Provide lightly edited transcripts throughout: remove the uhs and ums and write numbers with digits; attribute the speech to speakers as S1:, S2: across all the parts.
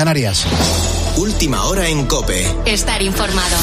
S1: Canarias.
S2: Última hora en COPE.
S3: Estar informado.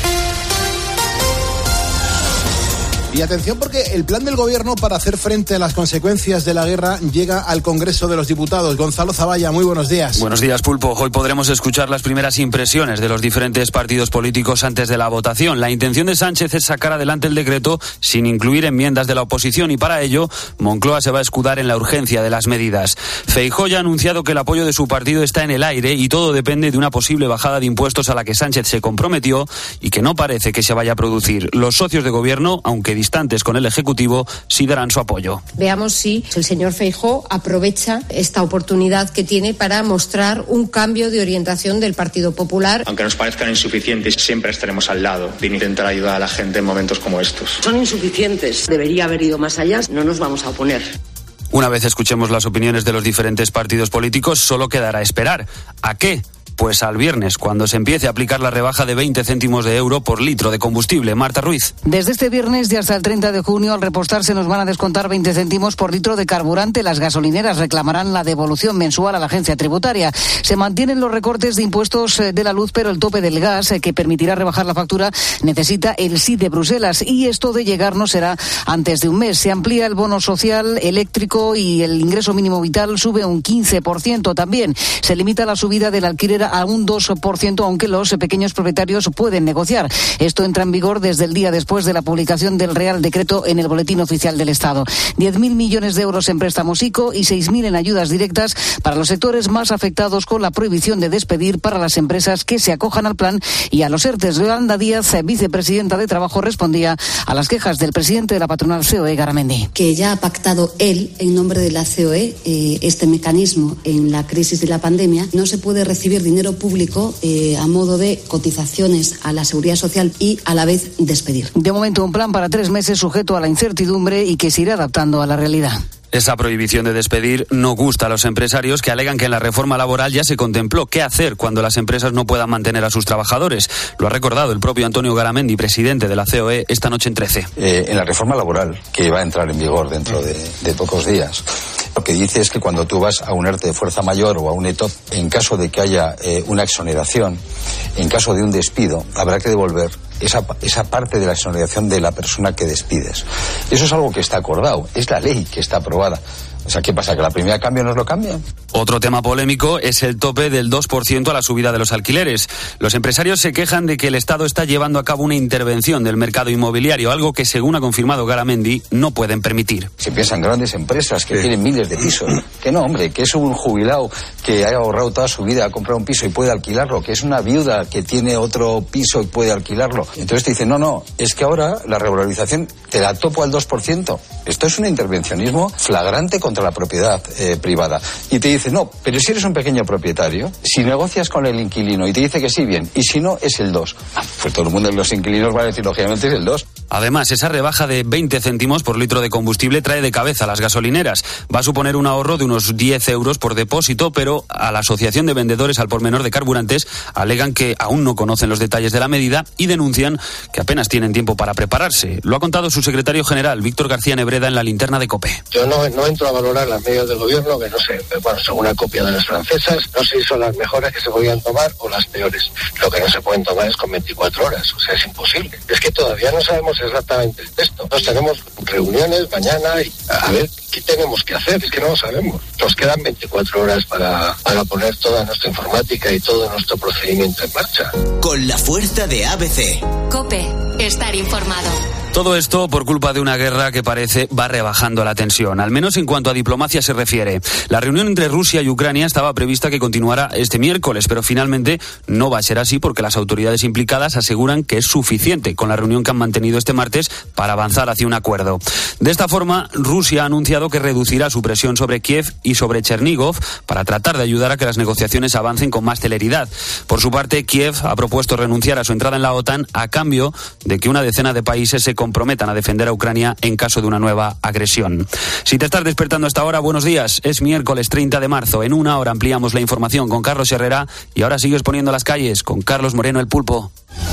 S1: Y atención, porque el plan del gobierno para hacer frente a las consecuencias de la guerra llega al Congreso de los Diputados. Gonzalo Zavalla, muy buenos días.
S4: Buenos días, Pulpo. Hoy podremos escuchar las primeras impresiones de los diferentes partidos políticos antes de la votación. La intención de Sánchez es sacar adelante el decreto sin incluir enmiendas de la oposición y para ello Moncloa se va a escudar en la urgencia de las medidas. Feijóo ya ha anunciado que el apoyo de su partido está en el aire y todo depende de una posible bajada de impuestos a la que Sánchez se comprometió y que no parece que se vaya a producir. Los socios de gobierno, aunque distantes con el Ejecutivo, sí darán su apoyo.
S5: Veamos si el señor Feijóo aprovecha esta oportunidad que tiene para mostrar un cambio de orientación del Partido Popular.
S6: Aunque nos parezcan insuficientes, siempre estaremos al lado de intentar ayudar a la gente en momentos como estos.
S7: Son insuficientes, debería haber ido más allá, no nos vamos a oponer.
S4: Una vez escuchemos las opiniones de los diferentes partidos políticos, solo quedará esperar. ¿A qué? Pues al viernes, cuando se empiece a aplicar la rebaja de 20 céntimos de euro por litro de combustible. Marta Ruiz.
S8: Desde este viernes y hasta el 30 de junio, al repostarse nos van a descontar 20 céntimos por litro de carburante. Las gasolineras reclamarán la devolución mensual a la agencia tributaria. Se mantienen los recortes de impuestos de la luz, pero el tope del gas, que permitirá rebajar la factura, necesita el sí de Bruselas. Y esto de llegar no será antes de un mes. Se amplía el bono social eléctrico y el ingreso mínimo vital sube un 15%. También se limita la subida del alquiler a un 2%, aunque los pequeños propietarios pueden negociar. Esto entra en vigor desde el día después de la publicación del Real Decreto en el Boletín Oficial del Estado. 10.000 millones de euros en préstamos ICO y 6.000 en ayudas directas para los sectores más afectados con la prohibición de despedir para las empresas que se acojan al plan y a los ERTEs. Yolanda Díaz, vicepresidenta de Trabajo, respondía a las quejas del presidente de la patronal COE, Garamendi.
S9: Que ya ha pactado él, en nombre de la COE, este mecanismo en la crisis de la pandemia. No se puede recibir dinero público a modo de cotizaciones a la Seguridad Social y a la vez despedir.
S8: De momento un plan para 3 meses sujeto a la incertidumbre y que se irá adaptando a la realidad.
S4: Esa prohibición de despedir no gusta a los empresarios, que alegan que en la reforma laboral ya se contempló qué hacer cuando las empresas no puedan mantener a sus trabajadores. Lo ha recordado el propio Antonio Garamendi, presidente de la COE, esta noche en 13.
S10: En la reforma laboral, que va a entrar en vigor dentro de pocos días, lo que dice es que cuando tú vas a un ERTE de fuerza mayor o a un ETOP, en caso de que haya una exoneración, en caso de un despido, habrá que devolver esa parte de la exoneración de la persona que despides. Eso es algo que está acordado, es la ley que está aprobada. O sea, ¿qué pasa? ¿Que la primera cambio nos lo cambian?
S4: Otro tema polémico es el tope del 2% a la subida de los alquileres. Los empresarios se quejan de que el Estado está llevando a cabo una intervención del mercado inmobiliario, algo que, según ha confirmado Garamendi, no pueden permitir.
S10: Se piensan grandes empresas que tienen miles de pisos. Que no, hombre, que es un jubilado que ha ahorrado toda su vida a comprar un piso y puede alquilarlo, que es una viuda que tiene otro piso y puede alquilarlo. Entonces te dicen, no, es que ahora la regularización te la topo al 2%. Esto es un intervencionismo flagrante contra la propiedad privada. Y te dice, no, pero si eres un pequeño propietario, si negocias con el inquilino y te dice que sí, bien, y si no, es el 2. Pues todo el mundo, los inquilinos van a decir, lógicamente, es el 2.
S4: Además, esa rebaja de 20 céntimos por litro de combustible trae de cabeza a las gasolineras. Va a suponer un ahorro de unos 10 euros por depósito, pero a la Asociación de Vendedores al Por Menor de Carburantes alegan que aún no conocen los detalles de la medida y denuncian que apenas tienen tiempo para prepararse. Lo ha contado su secretario general, Víctor García Nebreda, en la linterna de COPE.
S11: Yo no entro a valorar las medidas del gobierno, que no sé, bueno, son una copia de las francesas, no sé si son las mejores que se podían tomar o las peores. Lo que no se pueden tomar es con 24 horas, o sea, es imposible. Es que todavía no sabemos exactamente el texto. Nos tenemos reuniones mañana y a ver qué tenemos que hacer, es que no lo sabemos. Nos quedan 24 horas para poner toda nuestra informática y todo nuestro procedimiento en marcha.
S2: Con la fuerza de ABC.
S3: COPE, estar informado.
S4: Todo esto por culpa de una guerra que parece va rebajando la tensión, al menos en cuanto a diplomacia se refiere. La reunión entre Rusia y Ucrania estaba prevista que continuara este miércoles, pero finalmente no va a ser así porque las autoridades implicadas aseguran que es suficiente con la reunión que han mantenido este martes para avanzar hacia un acuerdo. De esta forma, Rusia ha anunciado que reducirá su presión sobre Kiev y sobre Chernigov para tratar de ayudar a que las negociaciones avancen con más celeridad. Por su parte, Kiev ha propuesto renunciar a su entrada en la OTAN a cambio de que una decena de países se comprometan a defender a Ucrania en caso de una nueva agresión. Si te estás despertando hasta ahora, buenos días. Es miércoles 30 de marzo. En una hora ampliamos la información con Carlos Herrera y ahora sigues poniendo las calles con Carlos Moreno el Pulpo.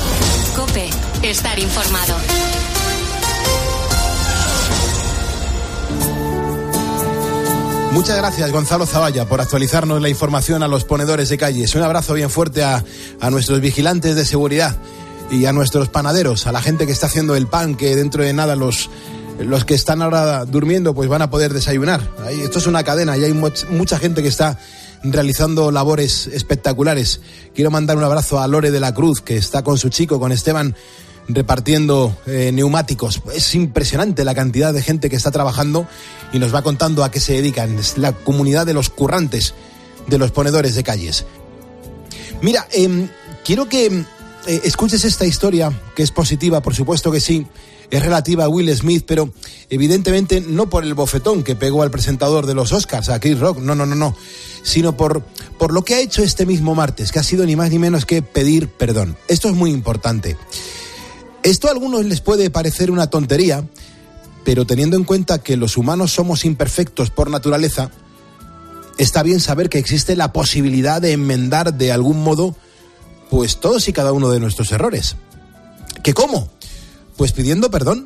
S3: COPE, estar informado.
S1: Muchas gracias, Gonzalo Zavalla, por actualizarnos la información a los ponedores de calles. Un abrazo bien fuerte a nuestros vigilantes de seguridad y a nuestros panaderos, a la gente que está haciendo el pan, que dentro de nada los que están ahora durmiendo pues van a poder desayunar. Esto es una cadena y hay mucha gente que está realizando labores espectaculares. Quiero mandar un abrazo a Lore de la Cruz, que está con su chico, con Esteban, repartiendo neumáticos. Es impresionante la cantidad de gente que está trabajando y nos va contando a qué se dedican. Es la comunidad de los currantes, de los ponedores de calles. Mira, quiero que escuches esta historia, que es positiva, por supuesto que sí. Es relativa a Will Smith, pero evidentemente no por el bofetón que pegó al presentador de los Oscars, a Chris Rock, no, sino por lo que ha hecho este mismo martes, que ha sido ni más ni menos que pedir perdón. Esto es muy importante. Esto a algunos les puede parecer una tontería, pero teniendo en cuenta que los humanos somos imperfectos por naturaleza, está bien saber que existe la posibilidad de enmendar de algún modo pues todos y cada uno de nuestros errores. ¿Qué cómo? Pues pidiendo perdón.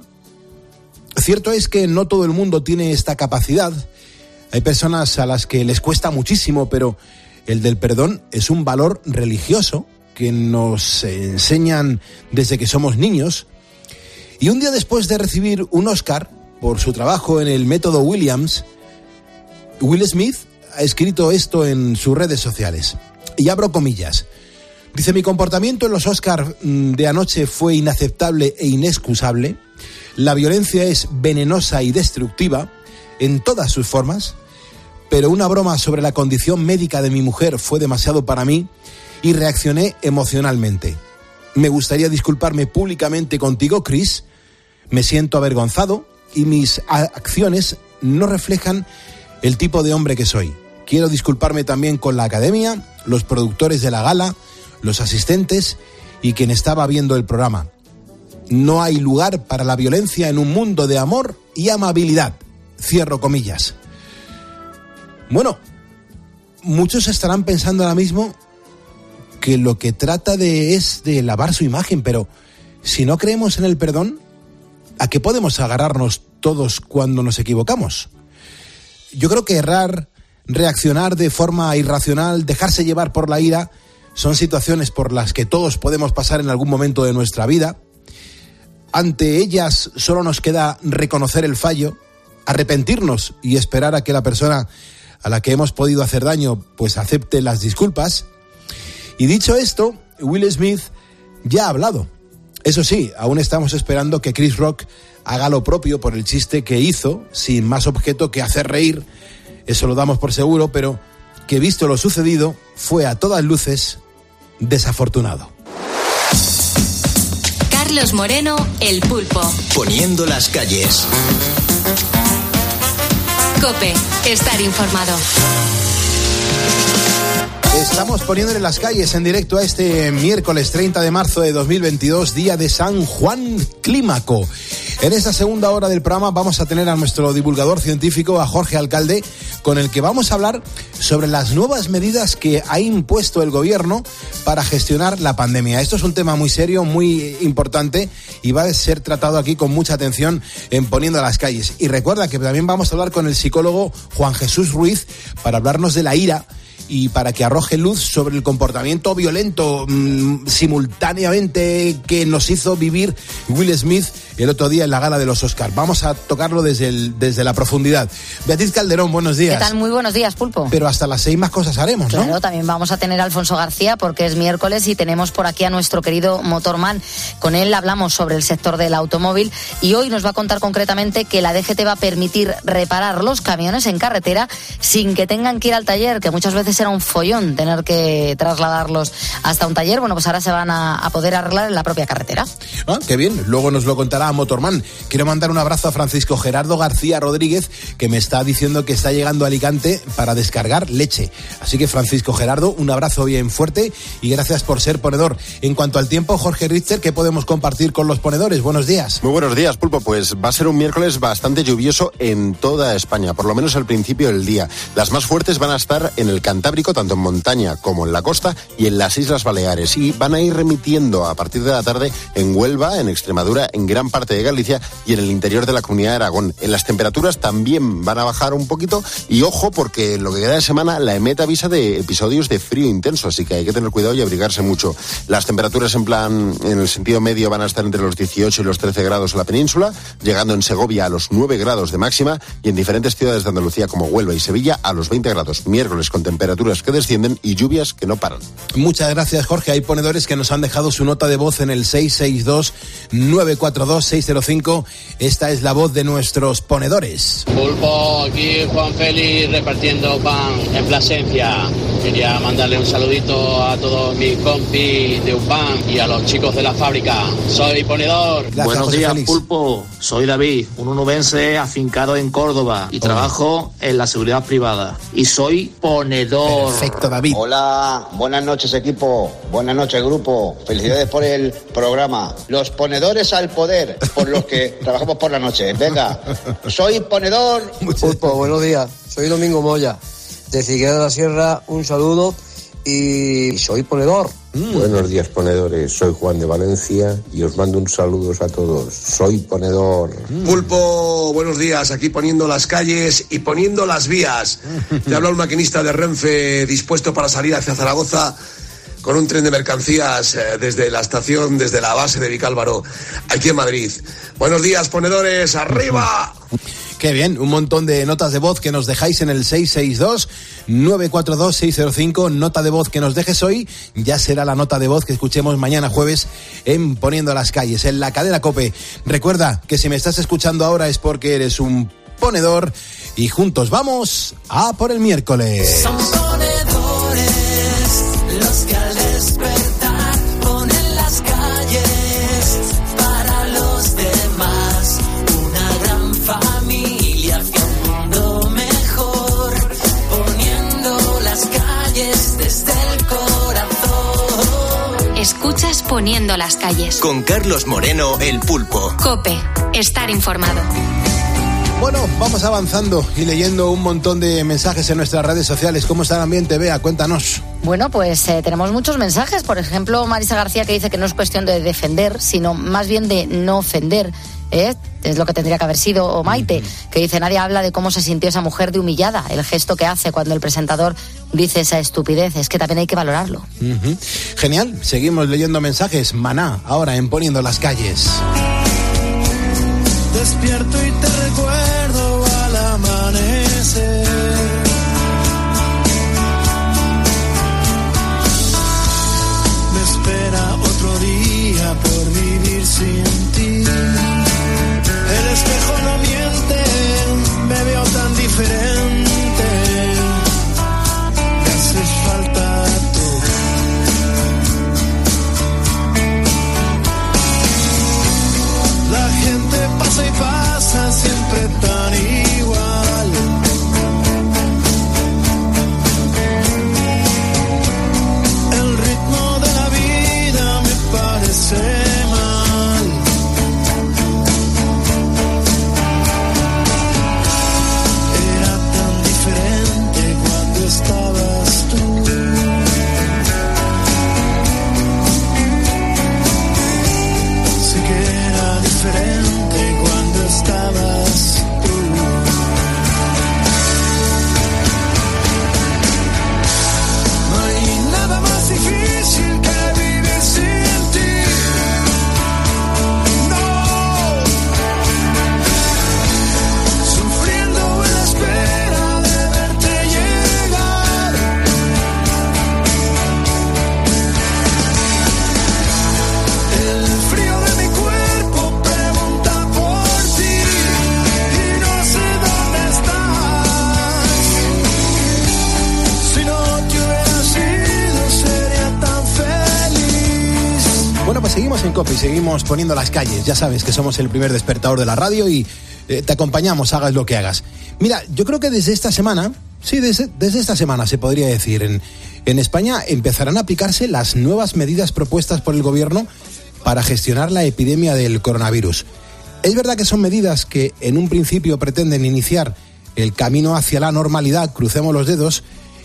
S1: Cierto es que no todo el mundo tiene esta capacidad. Hay personas a las que les cuesta muchísimo, pero el del perdón es un valor religioso que nos enseñan desde que somos niños. Y un día después de recibir un Oscar por su trabajo en el método Williams, Will Smith ha escrito esto en sus redes sociales. Y abro comillas. Dice: mi comportamiento en los Oscar de anoche fue inaceptable e inexcusable. La violencia es venenosa y destructiva en todas sus formas, pero una broma sobre la condición médica de mi mujer fue demasiado para mí y reaccioné emocionalmente. Me gustaría disculparme públicamente contigo, Chris. Me siento avergonzado y mis acciones no reflejan el tipo de hombre que soy. Quiero disculparme también con la academia, los productores de la gala, los asistentes y quien estaba viendo el programa. No hay lugar para la violencia en un mundo de amor y amabilidad. Cierro comillas. Bueno, muchos estarán pensando ahora mismo que lo que trata es de lavar su imagen, pero si no creemos en el perdón, ¿a qué podemos agarrarnos todos cuando nos equivocamos? Yo creo que errar, reaccionar de forma irracional, dejarse llevar por la ira, son situaciones por las que todos podemos pasar en algún momento de nuestra vida. Ante ellas solo nos queda reconocer el fallo, arrepentirnos y esperar a que la persona a la que hemos podido hacer daño pues acepte las disculpas. Y dicho esto, Will Smith ya ha hablado. Eso sí, aún estamos esperando que Chris Rock haga lo propio por el chiste que hizo, sin más objeto que hacer reír. Eso lo damos por seguro, pero que visto lo sucedido, fue a todas luces desafortunado.
S3: Carlos Moreno, El Pulpo.
S2: Poniendo las calles.
S3: COPE, estar informado.
S1: Estamos poniéndole las calles en directo a este miércoles 30 de marzo de 2022, día de San Juan Clímaco. En esta segunda hora del programa vamos a tener a nuestro divulgador científico, a Jorge Alcalde, con el que vamos a hablar sobre las nuevas medidas que ha impuesto el gobierno para gestionar la pandemia. Esto es un tema muy serio, muy importante y va a ser tratado aquí con mucha atención en Poniendo las calles. Y recuerda que también vamos a hablar con el psicólogo Juan Jesús Ruiz para hablarnos de la ira y para que arroje luz sobre el comportamiento violento simultáneamente que nos hizo vivir Will Smith el otro día en la gala de los Oscars. Vamos a tocarlo desde la profundidad. Beatriz Calderón, buenos días.
S12: ¿Qué tal? Muy buenos días, Pulpo.
S1: Pero hasta las 6 más cosas haremos, ¿no?
S12: Claro, también vamos a tener a Alfonso García porque es miércoles y tenemos por aquí a nuestro querido Motorman. Con él hablamos sobre el sector del automóvil y hoy nos va a contar concretamente que la DGT va a permitir reparar los camiones en carretera sin que tengan que ir al taller, que muchas veces era un follón tener que trasladarlos hasta un taller. Bueno, pues ahora se van a poder arreglar en la propia carretera.
S1: Ah, qué bien. Luego nos lo contará Motorman. Quiero mandar un abrazo a Francisco Gerardo García Rodríguez, que me está diciendo que está llegando a Alicante para descargar leche. Así que, Francisco Gerardo, un abrazo bien fuerte y gracias por ser ponedor. En cuanto al tiempo, Jorge Richter, ¿qué podemos compartir con los ponedores? Buenos días.
S13: Muy buenos días, Pulpo. Pues va a ser un miércoles bastante lluvioso en toda España, por lo menos al principio del día. Las más fuertes van a estar en el Cantábrico Cantábrico, tanto en montaña como en la costa, y en las Islas Baleares. Y van a ir remitiendo a partir de la tarde en Huelva, en Extremadura, en gran parte de Galicia y en el interior de la Comunidad de Aragón. En las temperaturas también van a bajar un poquito, y ojo, porque en lo que queda de semana la EMET avisa de episodios de frío intenso, así que hay que tener cuidado y abrigarse mucho. Las temperaturas en el sentido medio van a estar entre los 18 y los 13 grados en la península, llegando en Segovia a los 9 grados de máxima y en diferentes ciudades de Andalucía como Huelva y Sevilla a los 20 grados. Miércoles con temperaturas que descienden y lluvias que no paran.
S1: Muchas gracias, Jorge. Hay ponedores que nos han dejado su nota de voz en el 662-942-605. Esta es la voz de nuestros ponedores.
S14: Pulpo, aquí Juan Félix repartiendo pan en Plasencia. Quería mandarle un saludito a todos mis compis de UPAN y a los chicos de la fábrica. Soy ponedor.
S1: Gracias,
S15: Buenos
S1: José
S15: días,
S1: Félix.
S15: Pulpo. Soy David, un onubense afincado en Córdoba y trabajo en la seguridad privada. Y soy ponedor.
S1: Perfecto, David.
S16: Hola, buenas noches, equipo. Buenas noches, grupo. Felicidades por el programa. Los ponedores al poder, por los que trabajamos por la noche. Venga, soy ponedor.
S17: Pulpo, buenos días. Soy Domingo Moya, de Figueroa de la Sierra. Un saludo y soy ponedor.
S18: Buenos días, ponedores. Soy Juan de Valencia y os mando un saludo a todos. Soy ponedor.
S19: Pulpo, buenos días. Aquí poniendo las calles y poniendo las vías. Te habla un maquinista de Renfe dispuesto para salir hacia Zaragoza con un tren de mercancías desde la estación, desde la base de Vicálvaro, aquí en Madrid. Buenos días, ponedores. ¡Arriba!
S1: Qué bien, un montón de notas de voz que nos dejáis en el 662-942-605. Nota de voz que nos dejes hoy ya será la nota de voz que escuchemos mañana jueves en Poniendo las Calles, en la cadena COPE. Recuerda que si me estás escuchando ahora es porque eres un ponedor y juntos vamos a por el miércoles.
S20: Son ponedores los que al despertar ponen las calles para los demás. Una gran familia hacia un mundo mejor, poniendo las calles desde el corazón.
S3: Escuchas Poniendo las Calles.
S2: Con Carlos Moreno, el Pulpo.
S3: COPE. Estar informado.
S1: Bueno, vamos avanzando y leyendo un montón de mensajes en nuestras redes sociales. ¿Cómo está el ambiente, Bea? Cuéntanos.
S12: Bueno, pues tenemos muchos mensajes. Por ejemplo, Marisa García, que dice que no es cuestión de defender, sino más bien de no ofender. Es lo que tendría que haber sido. O Maite, que dice: nadie habla de cómo se sintió esa mujer de humillada. El gesto que hace cuando el presentador dice esa estupidez, es que también hay que valorarlo.
S1: Genial, seguimos leyendo mensajes. Maná, ahora en Poniendo las Calles.
S20: Despierto y te recuerdo al amanecer. Me espera otro día por vivir sin ti. El espejo no miente, me veo tan diferente. Me haces falta tú. La gente pasa y pasa siempre tan igual. El ritmo de la vida me parece mal. Era tan diferente cuando estabas tú. Sí que era diferente cuando estabas tú. No hay nada más difícil que vivir sin ti. No. Sufriendo en la espera de verte llegar. El frío de mi cuerpo pregunta por ti y no sé dónde estás. Si no te hubieras ido sería tan feliz.
S1: Bueno, pues seguimos en COPE y seguimos Poniendo las Calles. Ya sabes que somos el primer despertador de la radio y te acompañamos, hagas lo que hagas. Mira, yo creo que desde esta semana, desde esta semana se podría decir, en España empezarán a aplicarse las nuevas medidas propuestas por el gobierno para gestionar la epidemia del coronavirus. Es verdad que son medidas que en un principio pretenden iniciar el camino hacia la normalidad, crucemos los dedos,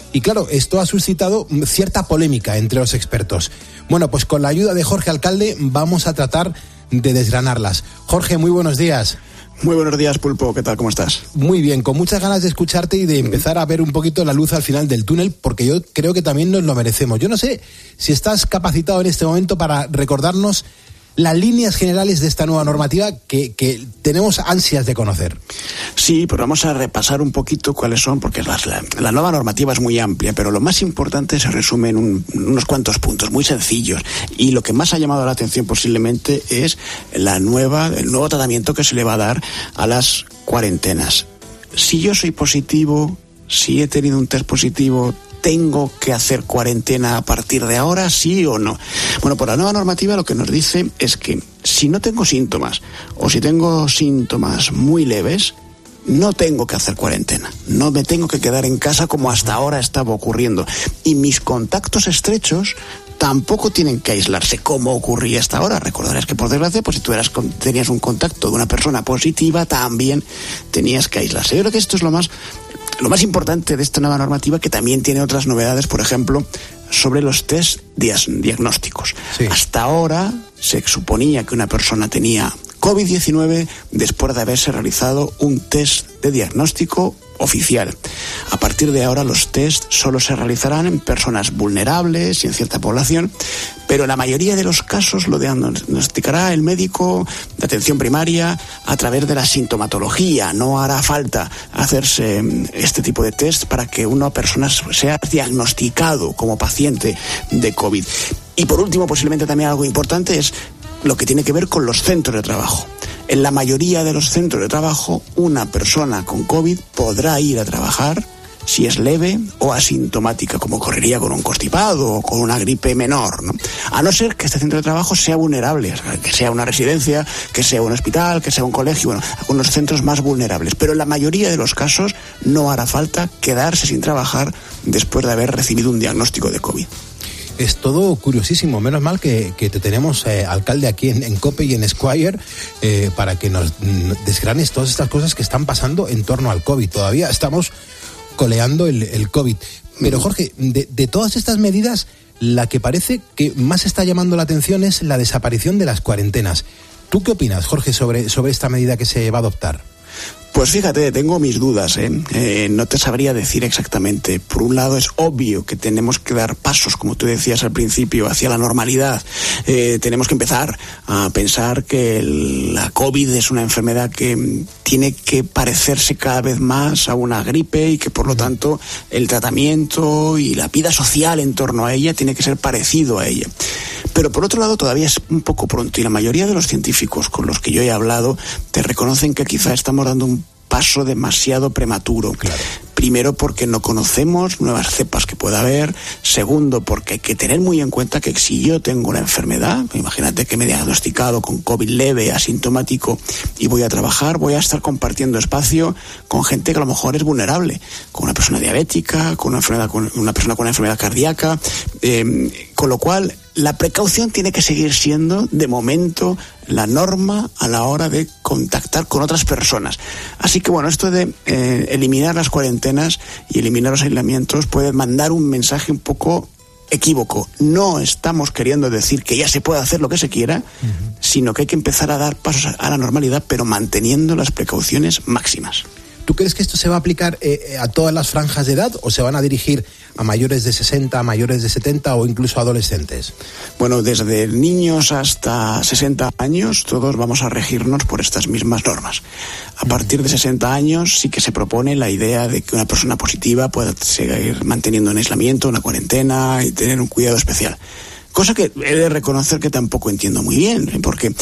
S1: Y claro, esto ha suscitado cierta polémica entre los expertos. Bueno, pues con la ayuda de Jorge Alcalde vamos a tratar de desgranarlas. Jorge, muy buenos días.
S21: Muy buenos días, Pulpo. ¿Qué tal? ¿Cómo estás?
S1: Muy bien, con muchas ganas de escucharte y de empezar a ver un poquito la luz al final del túnel, porque yo creo que también nos lo merecemos. Yo no sé si estás capacitado en este momento para recordarnos las líneas generales de esta nueva normativa que tenemos ansias de conocer.
S21: Sí, pero vamos a repasar un poquito cuáles son, porque la nueva normativa es muy amplia, pero lo más importante se resume en unos cuantos puntos muy sencillos. Y lo que más ha llamado la atención posiblemente es el nuevo tratamiento que se le va a dar a las cuarentenas. Si yo soy positivo, si he tenido un test positivo, ¿tengo que hacer cuarentena a partir de ahora, sí o no? Bueno, por la nueva normativa lo que nos dice es que si no tengo síntomas o si tengo síntomas muy leves, no tengo que hacer cuarentena. No me tengo que quedar en casa como hasta ahora estaba ocurriendo. Y mis contactos estrechos tampoco tienen que aislarse como ocurría hasta ahora. Recordarás que, por desgracia, pues si tú tenías un contacto de una persona positiva, también tenías que aislarse. Yo creo que esto es lo más importante de esta nueva normativa, que también tiene otras novedades, por ejemplo, sobre los test diagnósticos. Sí. Hasta ahora se suponía que una persona tenía COVID-19 después de haberse realizado un test de diagnóstico oficial. A partir de ahora los test solo se realizarán en personas vulnerables y en cierta población, pero en la mayoría de los casos lo diagnosticará el médico de atención primaria a través de la sintomatología. No hará falta hacerse este tipo de test para que una persona sea diagnosticado como paciente de COVID. Y por último, posiblemente también algo importante es lo que tiene que ver con los centros de trabajo. En la mayoría de los centros de trabajo, una persona con COVID podrá ir a trabajar si es leve o asintomática, como ocurriría con un constipado o con una gripe menor, ¿no? A no ser que este centro de trabajo sea vulnerable, que sea una residencia, que sea un hospital, que sea un colegio, bueno, algunos centros más vulnerables. Pero en la mayoría de los casos no hará falta quedarse sin trabajar después de haber recibido un diagnóstico de COVID.
S1: Es todo curiosísimo. Menos mal que te tenemos, alcalde, aquí en COPE y en Esquire, para que nos desgranes todas estas cosas que están pasando en torno al COVID. Todavía estamos coleando el COVID. Pero, Jorge, de todas estas medidas, la que parece que más está llamando la atención es la desaparición de las cuarentenas. ¿Tú qué opinas, Jorge, sobre esta medida que se va a adoptar?
S21: Pues fíjate, tengo mis dudas, no te sabría decir exactamente. Por un lado, es obvio que tenemos que dar pasos, como tú decías al principio, hacia la normalidad. Tenemos que empezar a pensar que la COVID es una enfermedad que tiene que parecerse cada vez más a una gripe y que, por lo tanto, el tratamiento y la vida social en torno a ella tiene que ser parecido a ella. Pero por otro lado, todavía es un poco pronto y la mayoría de los científicos con los que yo he hablado te reconocen que quizá estamos dando un paso demasiado prematuro. Claro. Primero, porque no conocemos nuevas cepas que pueda haber. Segundo, porque hay que tener muy en cuenta que si yo tengo una enfermedad, imagínate que me he diagnosticado con COVID leve, asintomático, y voy a trabajar, voy a estar compartiendo espacio con gente que a lo mejor es vulnerable, con una persona diabética, con una persona con una enfermedad cardíaca, con lo cual la precaución tiene que seguir siendo, de momento, la norma a la hora de contactar con otras personas. Así que, bueno, esto de eliminar las cuarentenas y eliminar los aislamientos puede mandar un mensaje un poco equívoco. No estamos queriendo decir que ya se puede hacer lo que se quiera, sino que hay que empezar a dar pasos a la normalidad, pero manteniendo las precauciones máximas.
S1: ¿Tú crees que esto se va a aplicar a todas las franjas de edad o se van a dirigir a mayores de 60, a mayores de 70 o incluso a adolescentes?
S21: Bueno, desde niños hasta 60 años todos vamos a regirnos por estas mismas normas. A partir de 60 años sí que se propone la idea de que una persona positiva pueda seguir manteniendo un aislamiento, una cuarentena y tener un cuidado especial. Cosa que he de reconocer que tampoco entiendo muy bien, porque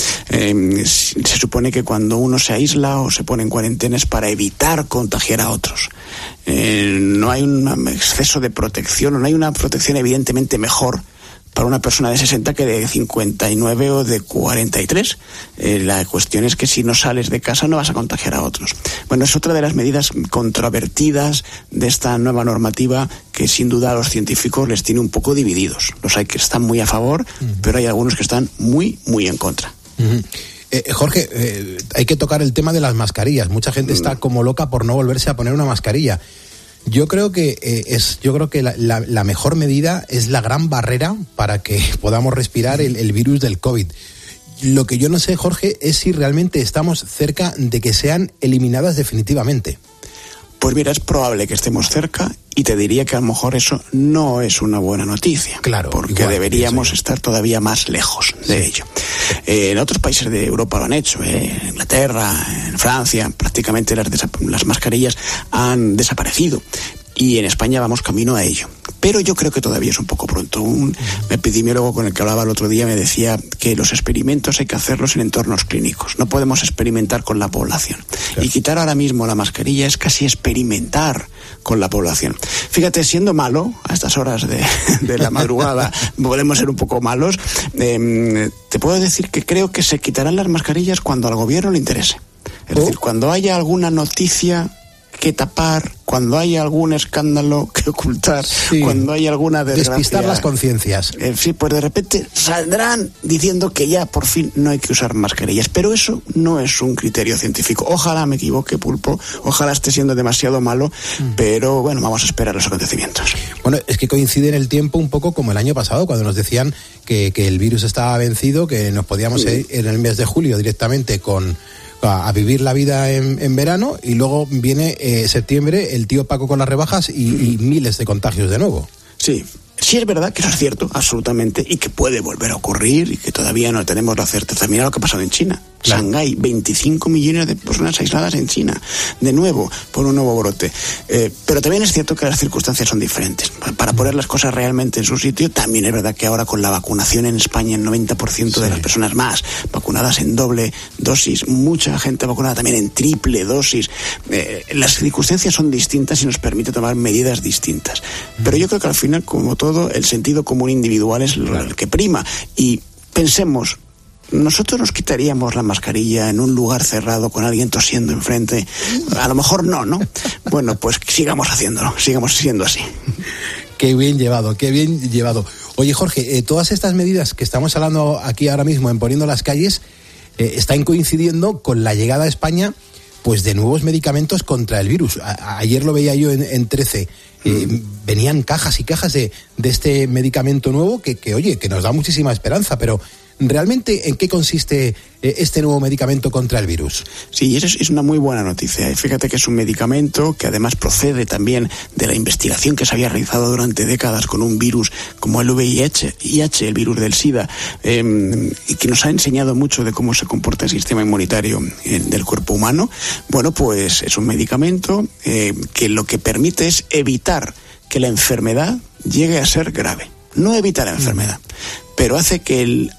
S21: se supone que cuando uno se aísla o se pone en cuarentena es para evitar contagiar a otros. No hay un exceso de protección, o no hay una protección evidentemente mejor para una persona de 60 que de 59 o de 43. La cuestión es que si no sales de casa no vas a contagiar a otros. Bueno, es otra de las medidas controvertidas de esta nueva normativa que sin duda a los científicos les tiene un poco divididos. Los hay que están muy a favor, pero hay algunos que están muy, muy en contra.
S1: Jorge, hay que tocar el tema de las mascarillas. Mucha gente está como loca por no volverse a poner una mascarilla. Yo creo que la mejor medida es la gran barrera para que podamos respirar el virus del COVID. Lo que yo no sé, Jorge, es si realmente estamos cerca de que sean eliminadas definitivamente.
S21: Pues mira, es probable que estemos cerca y te diría que a lo mejor eso no es una buena noticia.
S1: Claro.
S21: Porque
S1: igual,
S21: deberíamos estar todavía más lejos de ello. En otros países de Europa lo han hecho. En Inglaterra, en Francia, prácticamente las mascarillas han desaparecido. Y en España vamos camino a ello. Pero yo creo que todavía es un poco pronto. Un epidemiólogo con el que hablaba el otro día me decía que los experimentos hay que hacerlos en entornos clínicos. No podemos experimentar con la población. Claro. Y quitar ahora mismo la mascarilla es casi experimentar con la población. Fíjate, siendo malo, a estas horas de la madrugada podemos ser un poco malos, te puedo decir que creo que se quitarán las mascarillas cuando al gobierno le interese. Es decir, cuando haya alguna noticia que tapar, cuando haya algún escándalo que ocultar, cuando haya alguna desgracia.
S1: Despistar las conciencias.
S21: Sí, pues de repente saldrán diciendo que ya por fin no hay que usar mascarillas. Pero eso no es un criterio científico. Ojalá me equivoque, Pulpo, ojalá esté siendo demasiado malo, pero bueno, vamos a esperar los acontecimientos.
S1: Bueno, es que coincide en el tiempo un poco como el año pasado, cuando nos decían que el virus estaba vencido, que nos podíamos ir en el mes de julio directamente a vivir la vida en verano, y luego viene septiembre, el tío Paco con las rebajas y miles de contagios de nuevo.
S21: Sí, sí es verdad que eso es cierto, absolutamente, y que puede volver a ocurrir y que todavía no tenemos la certeza. Mira lo que ha pasado en China. Claro. Shanghái, 25 millones de personas aisladas en China, de nuevo, por un nuevo brote. Pero también es cierto que las circunstancias son diferentes. Para poner las cosas realmente en su sitio, también es verdad que ahora con la vacunación en España, el 90% de las personas más vacunadas en doble dosis, mucha gente vacunada también en triple dosis, las circunstancias son distintas y nos permite tomar medidas distintas. Pero yo creo que al final, como todo, el sentido común individual es el que prima. Y pensemos, ¿nosotros nos quitaríamos la mascarilla en un lugar cerrado con alguien tosiendo enfrente? A lo mejor no. Bueno, pues sigamos haciéndolo, sigamos siendo así.
S1: Qué bien llevado, qué bien llevado. Oye, Jorge, todas estas medidas que estamos hablando aquí ahora mismo en Poniendo las Calles están coincidiendo con la llegada a España pues de nuevos medicamentos contra el virus. Ayer lo veía yo en 13. Venían cajas y cajas de este medicamento nuevo que nos da muchísima esperanza, pero ¿realmente en qué consiste este nuevo medicamento contra el virus? Sí, eso es una muy buena noticia. Fíjate que es un medicamento que además procede también de la investigación que se había realizado durante décadas con un virus como el VIH, el virus del SIDA, y que nos ha enseñado mucho de cómo se comporta el sistema inmunitario del cuerpo humano. Bueno, pues es un medicamento que lo que permite es evitar que la enfermedad llegue a ser grave. No evita la enfermedad, pero hace que el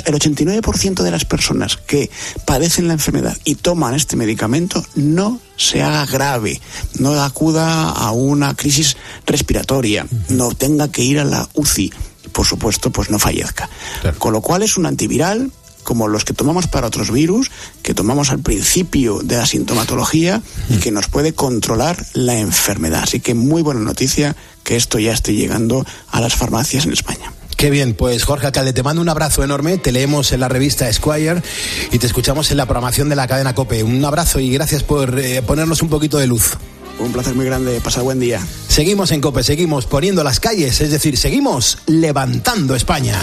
S1: 89% de las personas que padecen la enfermedad y toman este medicamento no se haga grave, no acuda a una crisis respiratoria, no tenga que ir a la UCI, por supuesto, pues no fallezca. Claro. Con lo cual es un antiviral como los que tomamos para otros virus, que tomamos al principio de la sintomatología y que nos puede controlar la enfermedad. Así que muy buena noticia que esto ya esté llegando a las farmacias en España. Qué bien, pues Jorge Alcalde, te mando un abrazo enorme, te leemos en la revista Esquire y te escuchamos en la programación de la cadena COPE. Un abrazo y gracias por ponernos un poquito de luz. Un placer muy grande, pasa buen día. Seguimos en COPE, seguimos poniendo las calles, es decir, seguimos levantando España.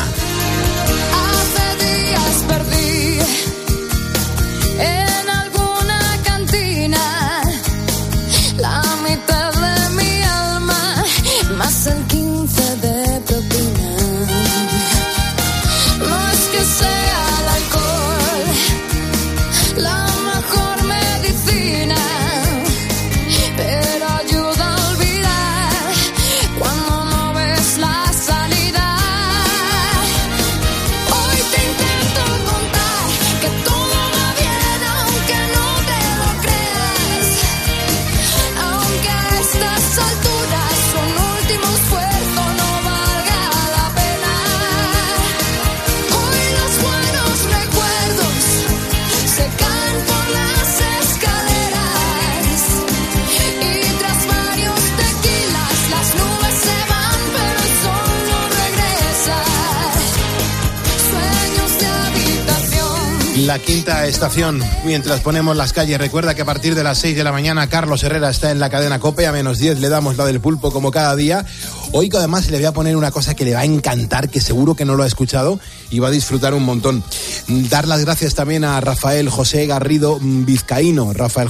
S1: La quinta estación, mientras ponemos las calles. Recuerda que a partir de las 6 de la mañana Carlos Herrera está en la cadena COPE, a menos 10 le damos la del pulpo como cada día. Hoy que además le voy a poner una cosa que le va a encantar, que seguro que no lo ha escuchado y va a disfrutar un montón. Dar las gracias también a Rafael José Garrido Vizcaíno,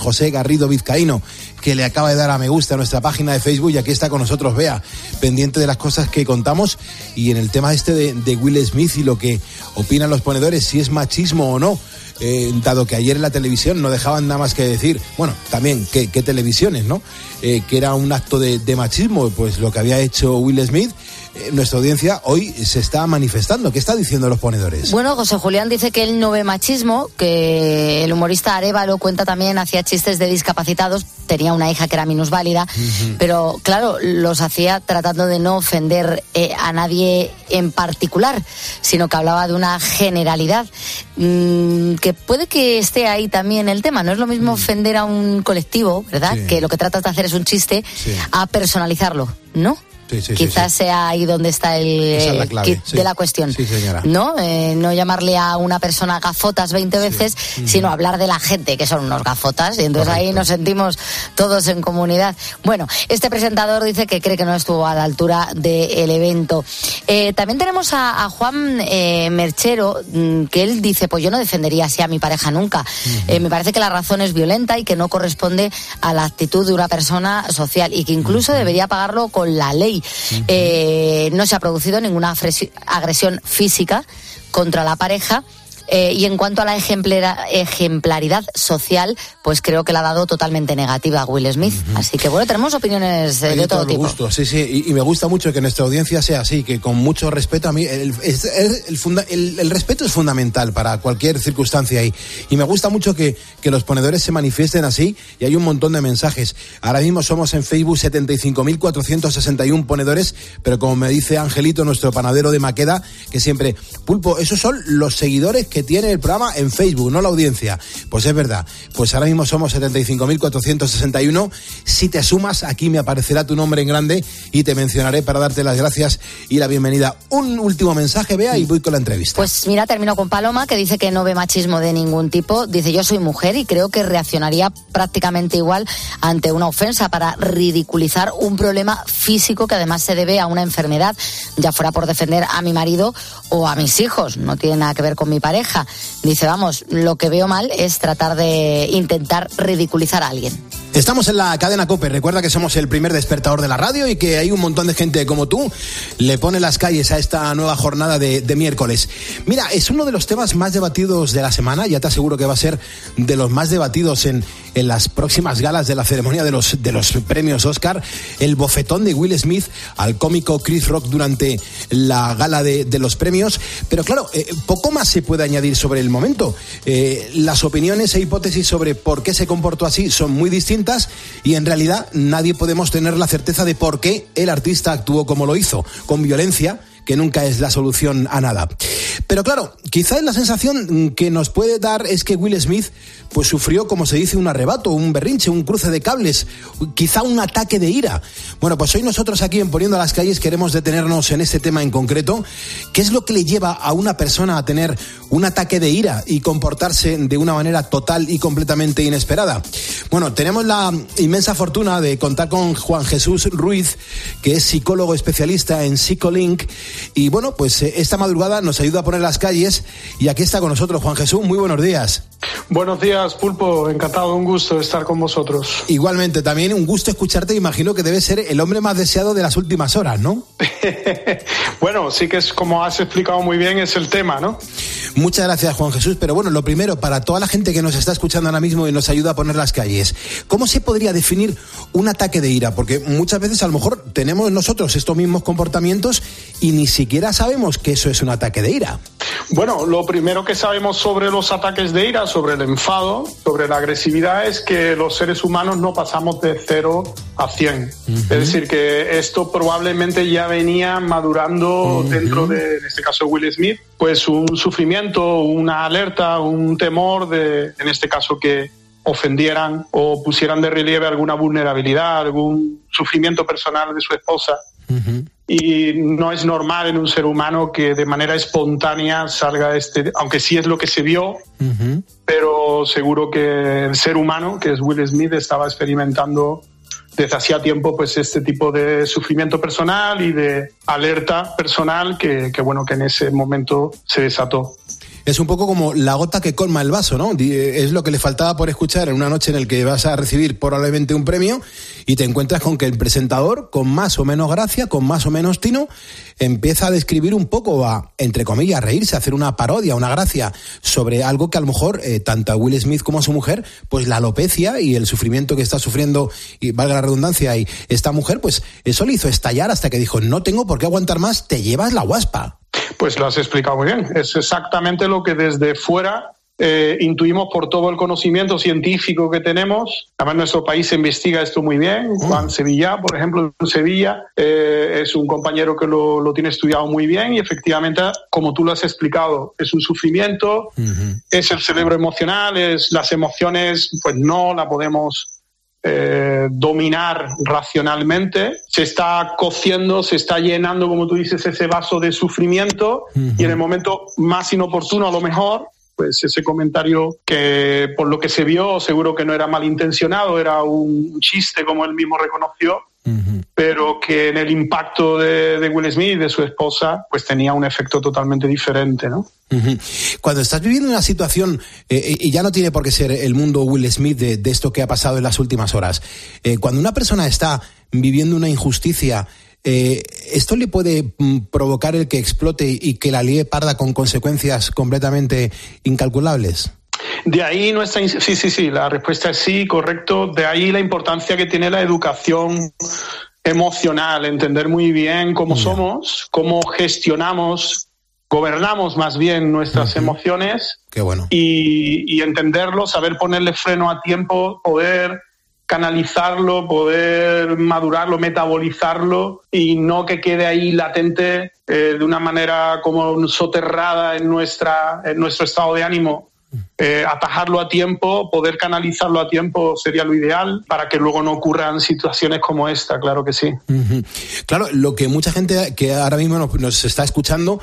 S1: que le acaba de dar a me gusta a nuestra página de Facebook y aquí está con nosotros, Bea, pendiente de las cosas que contamos y en el tema de Will Smith y lo que opinan los ponedores, si es machismo o no. Dado que ayer en la televisión no dejaban nada más que decir, bueno, también, ¿qué televisiones, no? Que era un acto de machismo, pues lo que había hecho Will Smith. Nuestra audiencia hoy se está manifestando. ¿Qué está diciendo los ponedores?
S12: Bueno, José Julián dice que él no ve machismo, que el humorista Arévalo cuenta también, hacía chistes de discapacitados, tenía una hija que era minusválida, pero claro, los hacía tratando de no ofender a nadie en particular, sino que hablaba de una generalidad, que puede que esté ahí también el tema. No es lo mismo ofender a un colectivo, ¿verdad? Sí. Que lo que tratas de hacer es un chiste, a personalizarlo, ¿no? Quizás sea ahí donde está el kit de la cuestión. Sí, señora. ¿No? No llamarle a una persona gafotas 20 veces, sino hablar de la gente, que son unos gafotas, y entonces ahí nos sentimos todos en comunidad. Bueno, este presentador dice que cree que no estuvo a la altura del evento. También tenemos a Juan Merchero, que él dice, pues yo no defendería así a mi pareja nunca. Me parece que la razón es violenta y que no corresponde a la actitud de una persona social y que incluso debería pagarlo con la ley. No se ha producido ninguna agresión física contra la pareja. Y en cuanto a la ejemplaridad social, pues creo que la ha dado totalmente negativa a Will Smith. Así que bueno, tenemos opiniones de todo tipo.
S1: Gusto, sí, y me gusta mucho que nuestra audiencia sea así, que con mucho respeto. A mí el respeto es fundamental para cualquier circunstancia y me gusta mucho que los ponedores se manifiesten así y hay un montón de mensajes. Ahora mismo somos en Facebook 75.461 ponedores, pero como me dice Angelito, nuestro panadero de Maqueda, que siempre, Pulpo, esos son los seguidores que tiene el programa en Facebook, no la audiencia. Pues es verdad, pues ahora mismo somos 75.461. Si te sumas, aquí me aparecerá tu nombre en grande y te mencionaré para darte las gracias y la bienvenida. Un último mensaje, Bea, y voy con la entrevista.
S12: Pues mira, termino con Paloma, que dice que no ve machismo de ningún tipo. Dice, yo soy mujer y creo que reaccionaría prácticamente igual ante una ofensa para ridiculizar un problema físico que además se debe a una enfermedad, ya fuera por defender a mi marido o a mis hijos. No tiene nada que ver con mi pareja. Dice, vamos, lo que veo mal es tratar de intentar ridiculizar a alguien.
S1: Estamos en la cadena COPE. Recuerda que somos el primer despertador de la radio y que hay un montón de gente como tú le pone las calles a esta nueva jornada de miércoles. Mira, es uno de los temas más debatidos de la semana. Ya te aseguro que va a ser de los más debatidos en las próximas galas de la ceremonia de los premios Oscar. El bofetón de Will Smith al cómico Chris Rock durante la gala de los premios. Pero claro, poco más se puede añadir sobre el momento. Las opiniones e hipótesis sobre por qué se comportó así son muy distintas y en realidad nadie podemos tener la certeza de por qué el artista actuó como lo hizo, con violencia, que nunca es la solución a nada. Pero claro, quizás la sensación que nos puede dar es que Will Smith pues sufrió, como se dice, un arrebato, un berrinche, un cruce de cables, quizá un ataque de ira. Bueno, pues hoy nosotros aquí en Poniendo las Calles queremos detenernos en este tema en concreto. ¿Qué es lo que le lleva a una persona a tener un ataque de ira y comportarse de una manera total y completamente inesperada? Bueno, tenemos la inmensa fortuna de contar con Juan Jesús Ruiz, que es psicólogo especialista en Psicolink. Y bueno, pues esta madrugada nos ayuda a poner las calles y aquí está con nosotros Juan Jesús. Muy buenos días.
S5: Buenos días, Pulpo. Encantado, un gusto estar con vosotros.
S1: Igualmente, también un gusto escucharte. Imagino que debes ser el hombre más deseado de las últimas horas, ¿no?
S5: Bueno, sí que es como has explicado muy bien, es el tema, ¿no?
S1: Muchas gracias, Juan Jesús. Pero bueno, lo primero, para toda la gente que nos está escuchando ahora mismo y nos ayuda a poner las calles, ¿cómo se podría definir un ataque de ira? Porque muchas veces a lo mejor tenemos nosotros estos mismos comportamientos y ni siquiera sabemos que eso es un ataque de ira.
S5: Bueno, lo primero que sabemos sobre los ataques de ira, sobre el enfado, sobre la agresividad, es que los seres humanos no pasamos de 0 a 100. Es decir, que esto probablemente ya venía madurando dentro de, en este caso, Will Smith, pues un sufrimiento, una alerta, un temor de, en este caso, que ofendieran o pusieran de relieve alguna vulnerabilidad, algún sufrimiento personal de su esposa. y no es normal en un ser humano que de manera espontánea salga aunque sí es lo que se vio, pero seguro que el ser humano, que es Will Smith, estaba experimentando desde hacía tiempo pues este tipo de sufrimiento personal y de alerta personal que en ese momento se desató.
S1: Es un poco como la gota que colma el vaso, ¿no? Es lo que le faltaba por escuchar en una noche en la que vas a recibir probablemente un premio y te encuentras con que el presentador, con más o menos gracia, con más o menos tino, empieza a describir un poco, entre comillas, reírse, a hacer una parodia, una gracia sobre algo que a lo mejor tanto a Will Smith como a su mujer, pues la alopecia y el sufrimiento que está sufriendo, y valga la redundancia, y esta mujer, pues eso le hizo estallar hasta que dijo, no tengo por qué aguantar más, te llevas la guaspa.
S5: Pues lo has explicado muy bien. Es exactamente lo que desde fuera intuimos por todo el conocimiento científico que tenemos. Además, nuestro país se investiga esto muy bien. Juan Sevilla, por ejemplo, en Sevilla, es un compañero que lo tiene estudiado muy bien y efectivamente, como tú lo has explicado, es un sufrimiento, es el cerebro emocional, las emociones, pues no la podemos dominar racionalmente, se está cociendo, se está llenando, como tú dices, ese vaso de sufrimiento y en el momento más inoportuno a lo mejor, pues ese comentario que por lo que se vio seguro que no era malintencionado, era un chiste como él mismo reconoció, pero que en el impacto de Will Smith y de su esposa pues tenía un efecto totalmente diferente, ¿no?
S1: Cuando estás viviendo una situación, y ya no tiene por qué ser el mundo Will Smith de esto que ha pasado en las últimas horas, cuando una persona está viviendo una injusticia, ¿esto le puede provocar el que explote y que la líe parda con consecuencias completamente incalculables?
S5: De ahí sí, la respuesta es sí, correcto. De ahí la importancia que tiene la educación emocional, entender muy bien cómo somos, cómo gobernamos más bien nuestras emociones.
S1: Qué bueno.
S5: Y entenderlo, saber ponerle freno a tiempo, poder canalizarlo, poder madurarlo, metabolizarlo y no que quede ahí latente de una manera como soterrada en nuestro estado de ánimo. Atajarlo a tiempo, poder canalizarlo a tiempo sería lo ideal para que luego no ocurran situaciones como esta, claro que sí.
S1: Claro, lo que mucha gente que ahora mismo nos está escuchando,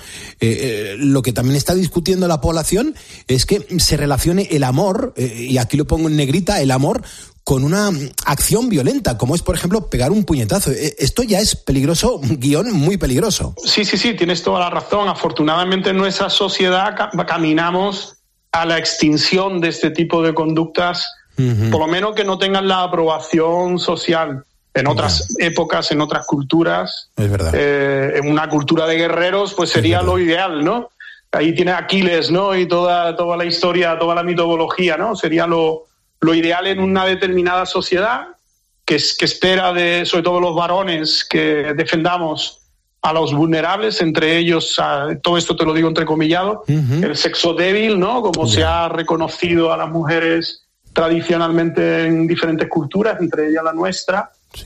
S1: lo que también está discutiendo la población es que se relacione el amor, y aquí lo pongo en negrita, el amor con una acción violenta, como es, por ejemplo, pegar un puñetazo. Esto ya es peligroso, guión muy peligroso.
S5: Sí, tienes toda la razón. Afortunadamente en nuestra sociedad caminamos a la extinción de este tipo de conductas, por lo menos que no tengan la aprobación social. En otras épocas, en otras culturas,
S1: es verdad.
S5: En una cultura de guerreros, pues sería lo ideal, ¿no? Ahí tiene Aquiles, ¿no? Y toda la historia, toda la mitología, ¿no? Sería lo ideal en una determinada sociedad que espera sobre todo los varones, que defendamos a los vulnerables, entre ellos, todo esto te lo digo entrecomillado, el sexo débil, ¿no? Como se ha reconocido a las mujeres tradicionalmente en diferentes culturas, entre ellas la nuestra.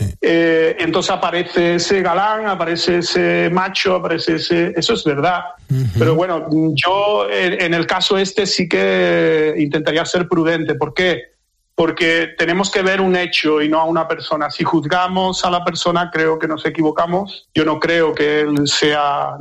S5: Entonces aparece ese galán, aparece ese macho, eso es verdad. Pero bueno, yo en el caso sí que intentaría ser prudente. ¿Por qué? Porque tenemos que ver un hecho y no a una persona. Si juzgamos a la persona, creo que nos equivocamos. Yo no creo que él sea,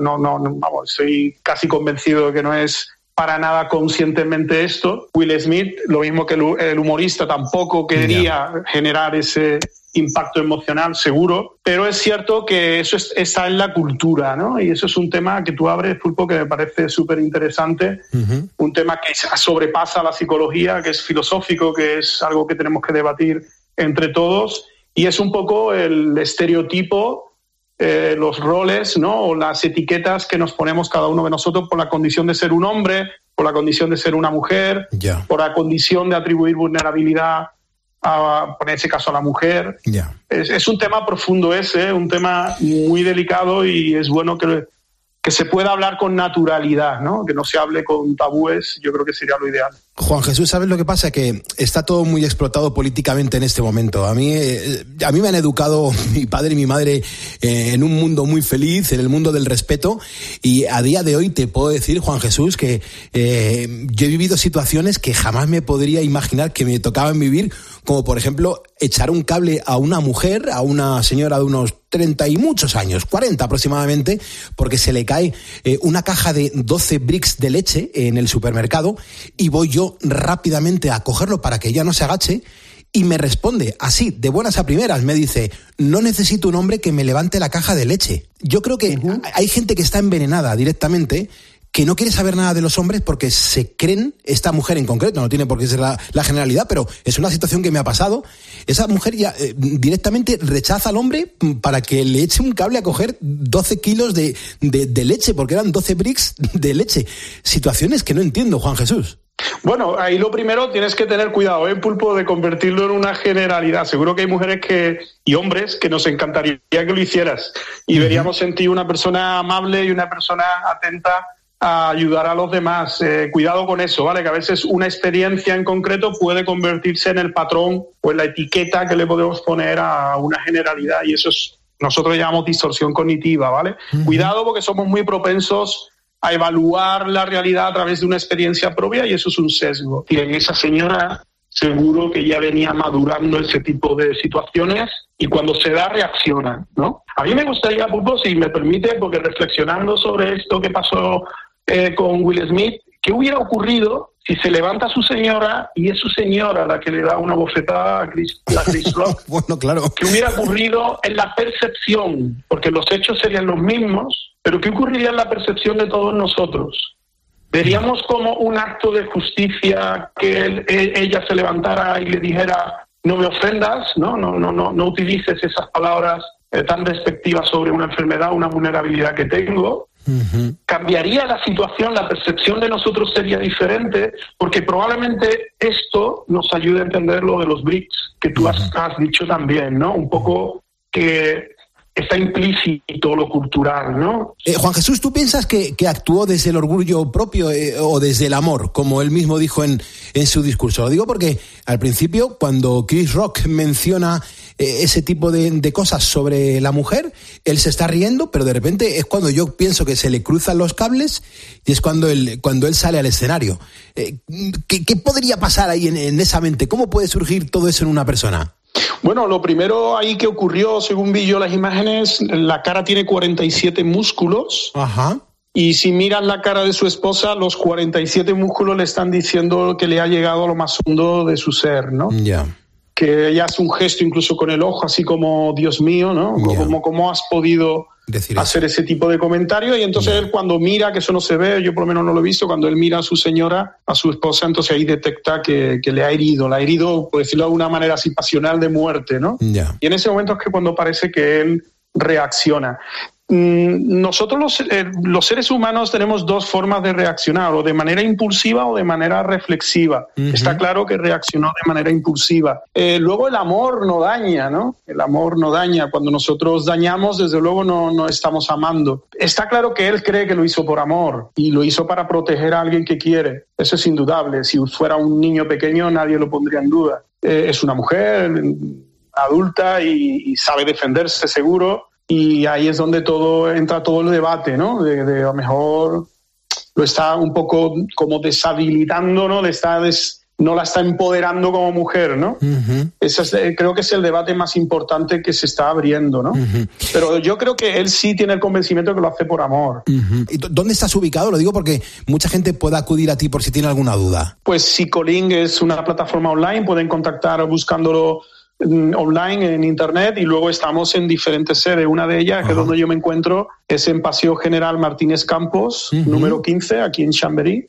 S5: estoy casi convencido de que no es para nada conscientemente esto. Will Smith, lo mismo que el humorista, tampoco quería generar ese impacto emocional, seguro, pero es cierto que eso está en la cultura, ¿no? Y eso es un tema que tú abres, Pulpo, que me parece súper interesante, un tema que sobrepasa la psicología, que es filosófico, que es algo que tenemos que debatir entre todos, y es un poco el estereotipo, los roles, ¿no? O las etiquetas que nos ponemos cada uno de nosotros por la condición de ser un hombre, por la condición de ser una mujer, por la condición de atribuir vulnerabilidad por ese caso a la mujer. Es un tema profundo un tema muy delicado, y es bueno que se pueda hablar con naturalidad, ¿no? Que no se hable con tabúes, yo creo que sería lo ideal.
S1: Juan Jesús, ¿sabes lo que pasa? Que está todo muy explotado políticamente en este momento. A mí me han educado mi padre y mi madre en un mundo muy feliz, en el mundo del respeto, y a día de hoy te puedo decir, Juan Jesús, que yo he vivido situaciones que jamás me podría imaginar que me tocaban vivir, como por ejemplo echar un cable a una mujer, a una señora de unos 30 y muchos años, 40 aproximadamente, porque se le cae una caja de 12 bricks de leche en el supermercado y voy yo rápidamente a cogerlo para que ella no se agache y me responde así, de buenas a primeras, me dice, no necesito un hombre que me levante la caja de leche. Yo creo que hay gente que está envenenada directamente, que no quiere saber nada de los hombres porque se creen, esta mujer en concreto, no tiene por qué ser la generalidad, pero es una situación que me ha pasado. Esa mujer ya directamente rechaza al hombre para que le eche un cable a coger 12 kilos de leche, porque eran 12 bricks de leche. Situaciones que no entiendo, Juan Jesús.
S5: Bueno, ahí lo primero tienes que tener cuidado, Pulpo, de convertirlo en una generalidad. Seguro que hay mujeres y hombres que nos encantaría que lo hicieras y veríamos en ti una persona amable y una persona atenta a ayudar a los demás. Cuidado con eso, ¿vale? Que a veces una experiencia en concreto puede convertirse en el patrón o en la etiqueta que le podemos poner a una generalidad, y eso nosotros llamamos distorsión cognitiva, ¿vale? Cuidado, porque somos muy propensos a evaluar la realidad a través de una experiencia propia, y eso es un sesgo. Y en esa señora seguro que ya venía madurando ese tipo de situaciones y cuando se da reacciona, ¿no? A mí me gustaría, Pulpo, si me permite, porque reflexionando sobre esto que pasó con Will Smith, ¿qué hubiera ocurrido si se levanta su señora y es su señora la que le da una bofetada a Chris Rock?
S1: Bueno, claro.
S5: ¿Qué hubiera ocurrido en la percepción? Porque los hechos serían los mismos, pero ¿qué ocurriría en la percepción de todos nosotros? ¿Veríamos como un acto de justicia que ella se levantara y le dijera, no me ofendas, no utilices esas palabras tan despectivas sobre una enfermedad, una vulnerabilidad que tengo? Cambiaría la situación, la percepción de nosotros sería diferente, porque probablemente esto nos ayude a entender lo de los bricks que tú has dicho también, ¿no? Un poco que está implícito lo cultural, ¿no?
S1: Juan Jesús, ¿tú piensas que actuó desde el orgullo propio o desde el amor, como él mismo dijo en su discurso? Lo digo porque al principio, cuando Chris Rock menciona ese tipo de cosas sobre la mujer, él se está riendo, pero de repente es cuando yo pienso que se le cruzan los cables y es cuando él sale al escenario. ¿Qué podría pasar ahí en esa mente? ¿Cómo puede surgir todo eso en una persona?
S5: Bueno, lo primero ahí que ocurrió, según vi yo las imágenes, la cara tiene 47 músculos.
S1: Ajá.
S5: Y si miras la cara de su esposa, los 47 músculos le están diciendo que le ha llegado a lo más hondo de su ser, ¿no?
S1: Ya.
S5: Que ella hace un gesto incluso con el ojo, así como, Dios mío, ¿no? ¿Cómo has podido hacer ese tipo de comentario? Y entonces él, cuando mira, que eso no se ve, yo por lo menos no lo he visto, cuando él mira a su señora, a su esposa, entonces ahí detecta que le ha herido, por decirlo de alguna manera así, pasional, de muerte, ¿no?
S1: Ya.
S5: Y en ese momento es que cuando parece que él reacciona. Nosotros los seres humanos tenemos dos formas de reaccionar, o de manera impulsiva o de manera reflexiva. Está claro que reaccionó de manera impulsiva. Luego el amor no daña, ¿no? El amor no daña. Cuando nosotros dañamos, desde luego no estamos amando. Está claro que él cree que lo hizo por amor y lo hizo para proteger a alguien que quiere. Eso es indudable. Si fuera un niño pequeño, nadie lo pondría en duda. Es una mujer adulta y sabe defenderse, seguro. Y ahí es donde entra todo el debate, ¿no? De a lo mejor lo está un poco como deshabilitando, ¿no? No la está empoderando como mujer, ¿no? Ese creo que es el debate más importante que se está abriendo, ¿no? Pero yo creo que él sí tiene el convencimiento de que lo hace por amor.
S1: ¿Y dónde estás ubicado? Lo digo porque mucha gente puede acudir a ti por si tiene alguna duda.
S5: Pues Psicolink es una plataforma online, pueden contactar buscándolo online en internet, y luego estamos en diferentes sedes. Una de ellas, que es donde yo me encuentro, es en Paseo General Martínez Campos, número 15, aquí en Chamberí,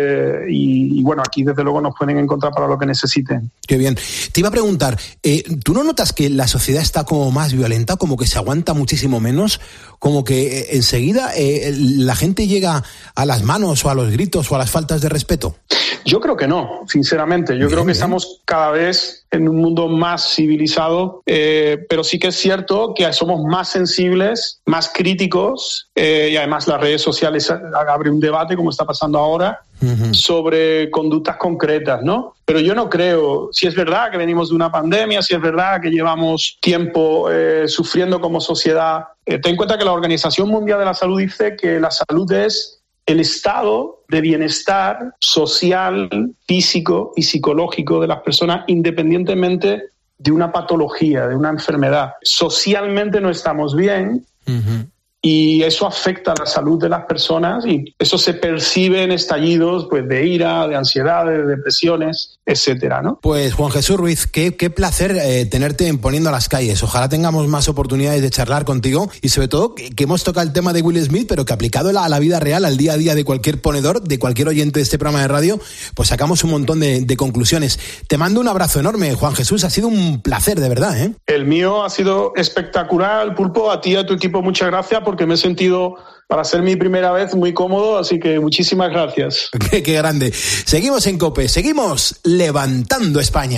S5: y bueno, aquí desde luego nos pueden encontrar para lo que necesiten.
S1: Qué bien. Te iba a preguntar, ¿tú no notas que la sociedad está como más violenta, como que se aguanta muchísimo menos, como que enseguida la gente llega a las manos o a los gritos o a las faltas de respeto?
S5: Yo creo que no, sinceramente. Yo creo que estamos cada vez en un mundo más civilizado, pero sí que es cierto que somos más sensibles, más críticos, y además las redes sociales abren un debate, como está pasando ahora, sobre conductas concretas, ¿no? Pero yo no creo, si es verdad que venimos de una pandemia, si es verdad que llevamos tiempo sufriendo como sociedad, ten en cuenta que la Organización Mundial de la Salud dice que la salud es el estado de bienestar social, físico y psicológico de las personas, independientemente de una patología, de una enfermedad. Socialmente no estamos bien. Y eso afecta a la salud de las personas y eso se percibe en estallidos pues, de ira, de ansiedad, de depresiones, etcétera, ¿no?
S1: Pues Juan Jesús Ruiz, qué placer tenerte en Poniendo las Calles. Ojalá tengamos más oportunidades de charlar contigo y sobre todo que hemos tocado el tema de Will Smith, pero que aplicado a la vida real, al día a día de cualquier ponedor, de cualquier oyente de este programa de radio, pues sacamos un montón de conclusiones. Te mando un abrazo enorme, Juan Jesús, ha sido un placer, de verdad, ¿eh? El mío ha sido espectacular, Pulpo, a ti y a tu equipo muchas gracias porque me he sentido, para ser mi primera vez, muy cómodo, así que muchísimas gracias. Qué grande. Seguimos en COPE, seguimos levantando España.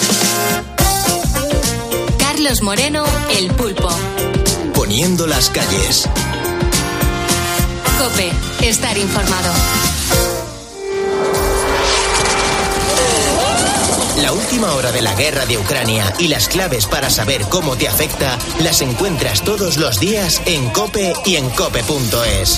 S3: Carlos Moreno, El Pulpo.
S2: Poniendo las calles.
S3: COPE, estar informado.
S2: La última hora de la guerra de Ucrania y las claves para saber cómo te afecta las encuentras todos los días en COPE y en COPE.es.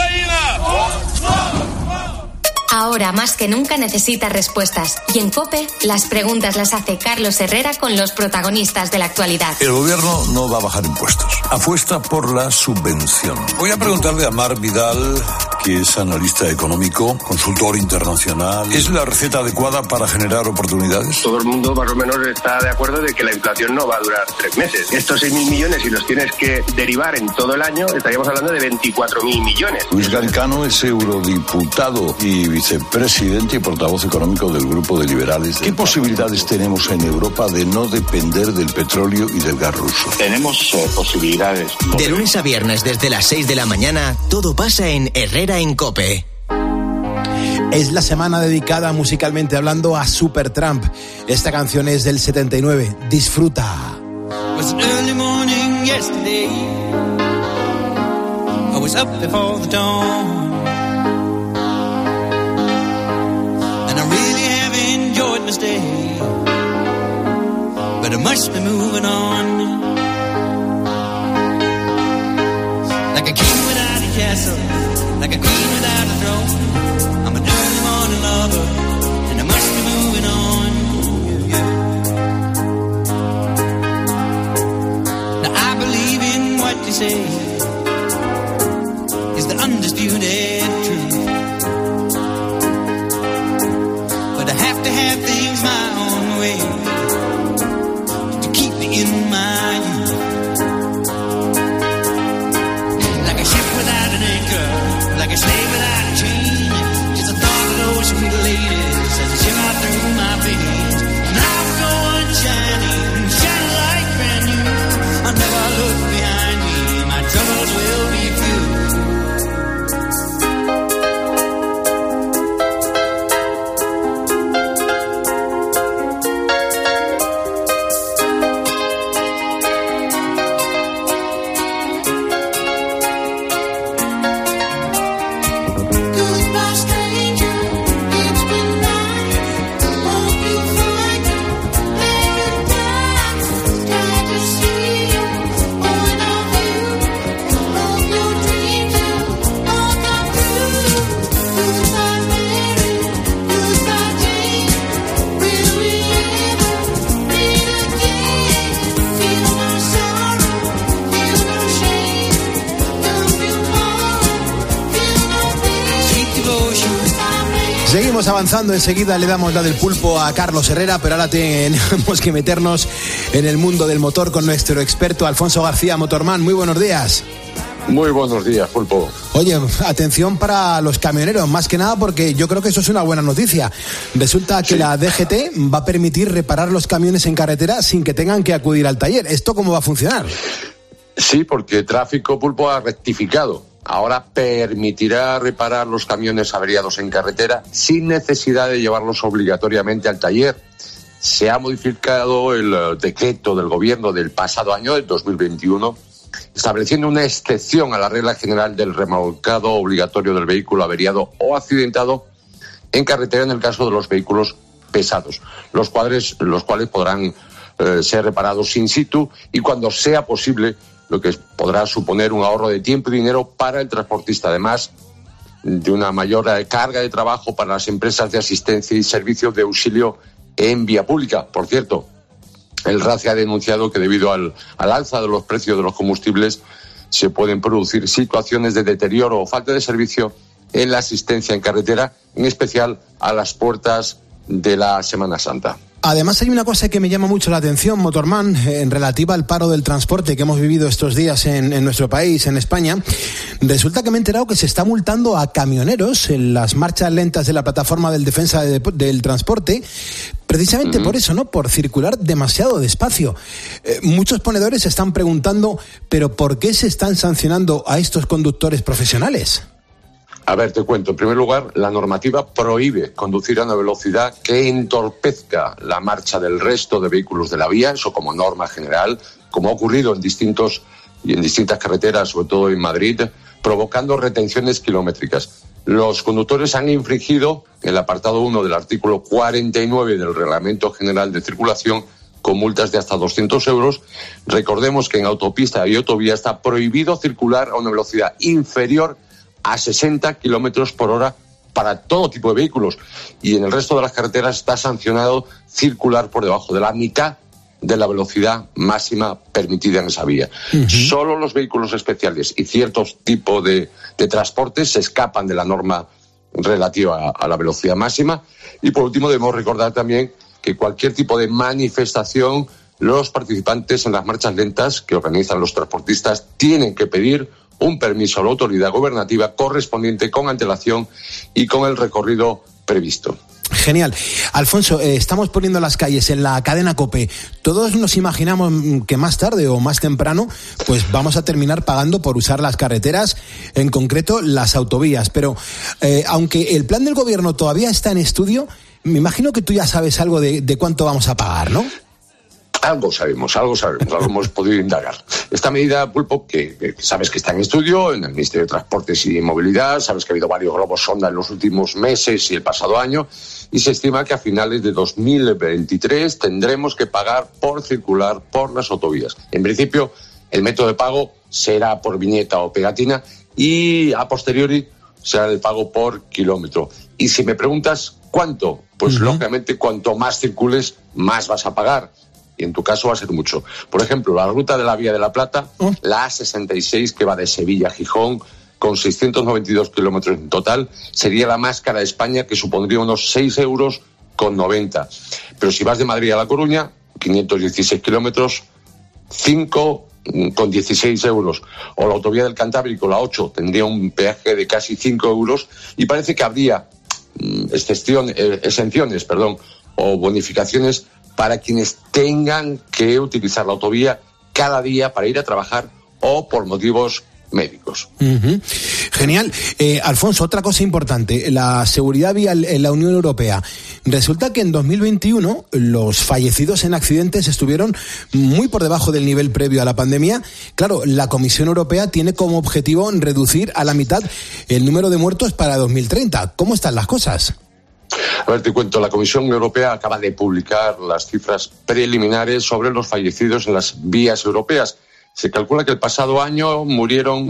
S3: Ahora más que nunca necesitas respuestas. Y en COPE, las preguntas las hace Carlos Herrera con los protagonistas de la actualidad.
S6: El gobierno no va a bajar impuestos. Apuesta por la subvención. Voy a preguntarle a Marc Vidal, que es analista económico, consultor internacional. ¿Es la receta adecuada para generar oportunidades?
S11: Todo el mundo más o menos está de acuerdo de que la inflación no va a durar 3 meses. Estos 6.000 millones, si los tienes que derivar en todo el año, estaríamos hablando de 24.000 millones.
S6: Luis Garicano es eurodiputado y vicepresidente y portavoz económico del Grupo de Liberales. ¿Qué posibilidades tenemos en Europa de no depender del petróleo y del gas ruso?
S11: Tenemos posibilidades.
S2: De lunes a viernes desde las 6 de la mañana, todo pasa en Herrera en COPE.
S1: Es la semana dedicada, musicalmente hablando, a Supertramp. Esta canción es del 79. Disfruta.
S20: Was an early morning yesterday. I was up before the dawn. And I really have enjoyed my stay. But I must be moving on. Like a king without a castle, like a queen without a throne. I'm an early morning lover, and I must be moving on. Yeah, yeah. Now I believe in what you say is the undisputed truth. But I have to have things my own way to keep me in my youth. Like a ship without an anchor, like a slave without a chain. Just a thought of those sweet ladies as they shiver through my veins. And I'll go on shining, shining like brand new. I'll never look behind me, my troubles will be few.
S1: Seguimos avanzando, enseguida le damos la del pulpo a Carlos Herrera, pero ahora tenemos que meternos en el mundo del motor con nuestro experto Alfonso García, Motorman. Muy buenos días.
S22: Muy buenos días, Pulpo.
S1: Oye, atención para los camioneros, más que nada porque yo creo que eso es una buena noticia. Resulta que la DGT va a permitir reparar los camiones en carretera sin que tengan que acudir al taller. ¿Esto cómo va a funcionar?
S22: Sí, porque Tráfico, Pulpo, ha rectificado. Ahora permitirá reparar los camiones averiados en carretera sin necesidad de llevarlos obligatoriamente al taller. Se ha modificado el decreto del gobierno del pasado año, del 2021, estableciendo una excepción a la regla general del remolcado obligatorio del vehículo averiado o accidentado en carretera en el caso de los vehículos pesados, los cuales podrán ser reparados in situ y cuando sea posible, lo que podrá suponer un ahorro de tiempo y dinero para el transportista, además de una mayor carga de trabajo para las empresas de asistencia y servicios de auxilio en vía pública. Por cierto, El RACE ha denunciado que debido al alza de los precios de los combustibles se pueden producir situaciones de deterioro o falta de servicio en la asistencia en carretera, en especial a las puertas de la Semana Santa.
S1: Además hay una cosa que me llama mucho la atención, Motorman, en relativa al paro del transporte que hemos vivido estos días en nuestro país, en España. Resulta que me he enterado que se está multando a camioneros en las marchas lentas de la plataforma del defensa del transporte, precisamente por eso, ¿no? Por circular demasiado despacio. Muchos ponedores se están preguntando, ¿pero por qué se están sancionando a estos conductores profesionales?
S22: A ver, te cuento. En primer lugar, la normativa prohíbe conducir a una velocidad que entorpezca la marcha del resto de vehículos de la vía, eso como norma general, como ha ocurrido en distintas carreteras, sobre todo en Madrid, provocando retenciones kilométricas. Los conductores han infringido el apartado 1 del artículo 49 del Reglamento General de Circulación con multas de hasta 200 euros. Recordemos que en autopista y autovía está prohibido circular a una velocidad inferior a 60 kilómetros por hora para todo tipo de vehículos. Y en el resto de las carreteras está sancionado circular por debajo de la mitad de la velocidad máxima permitida en esa vía. Solo los vehículos especiales y ciertos tipos de transportes se escapan de la norma relativa a la velocidad máxima. Y por último debemos recordar también que cualquier tipo de manifestación, los participantes en las marchas lentas que organizan los transportistas tienen que pedir un permiso a la autoridad gubernativa correspondiente con antelación y con el recorrido previsto.
S1: Genial. Alfonso, estamos poniendo las calles en la cadena COPE. Todos nos imaginamos que más tarde o más temprano pues vamos a terminar pagando por usar las carreteras, en concreto las autovías. Pero aunque el plan del gobierno todavía está en estudio, me imagino que tú ya sabes algo de cuánto vamos a pagar, ¿no?
S22: Algo sabemos, algo hemos podido indagar. Esta medida, Pulpo, que sabes que está en estudio en el Ministerio de Transportes y Movilidad, sabes que ha habido varios globos sonda en los últimos meses y el pasado año, y se estima que a finales de 2023 tendremos que pagar por circular por las autovías. En principio, el método de pago será por viñeta o pegatina y a posteriori será el pago por kilómetro. Y si me preguntas cuánto, pues lógicamente cuanto más circules, más vas a pagar. Y en tu caso va a ser mucho. Por ejemplo, la ruta de la Vía de la Plata, la A66, que va de Sevilla a Gijón, con 692 kilómetros en total, sería la más cara de España, que supondría unos 6,90 euros. Pero si vas de Madrid a La Coruña, 516 kilómetros, 5,16 euros. O la autovía del Cantábrico, la 8, tendría un peaje de casi 5 euros. Y parece que habría exenciones o bonificaciones para quienes tengan que utilizar la autovía cada día para ir a trabajar o por motivos médicos.
S1: Genial. Alfonso, otra cosa importante, la seguridad vial en la Unión Europea. Resulta que en 2021 los fallecidos en accidentes estuvieron muy por debajo del nivel previo a la pandemia. Claro, la Comisión Europea tiene como objetivo reducir a la mitad el número de muertos para 2030. ¿Cómo están las cosas?
S22: A ver, te cuento, la Comisión Europea acaba de publicar las cifras preliminares sobre los fallecidos en las vías europeas. Se calcula que el pasado año murieron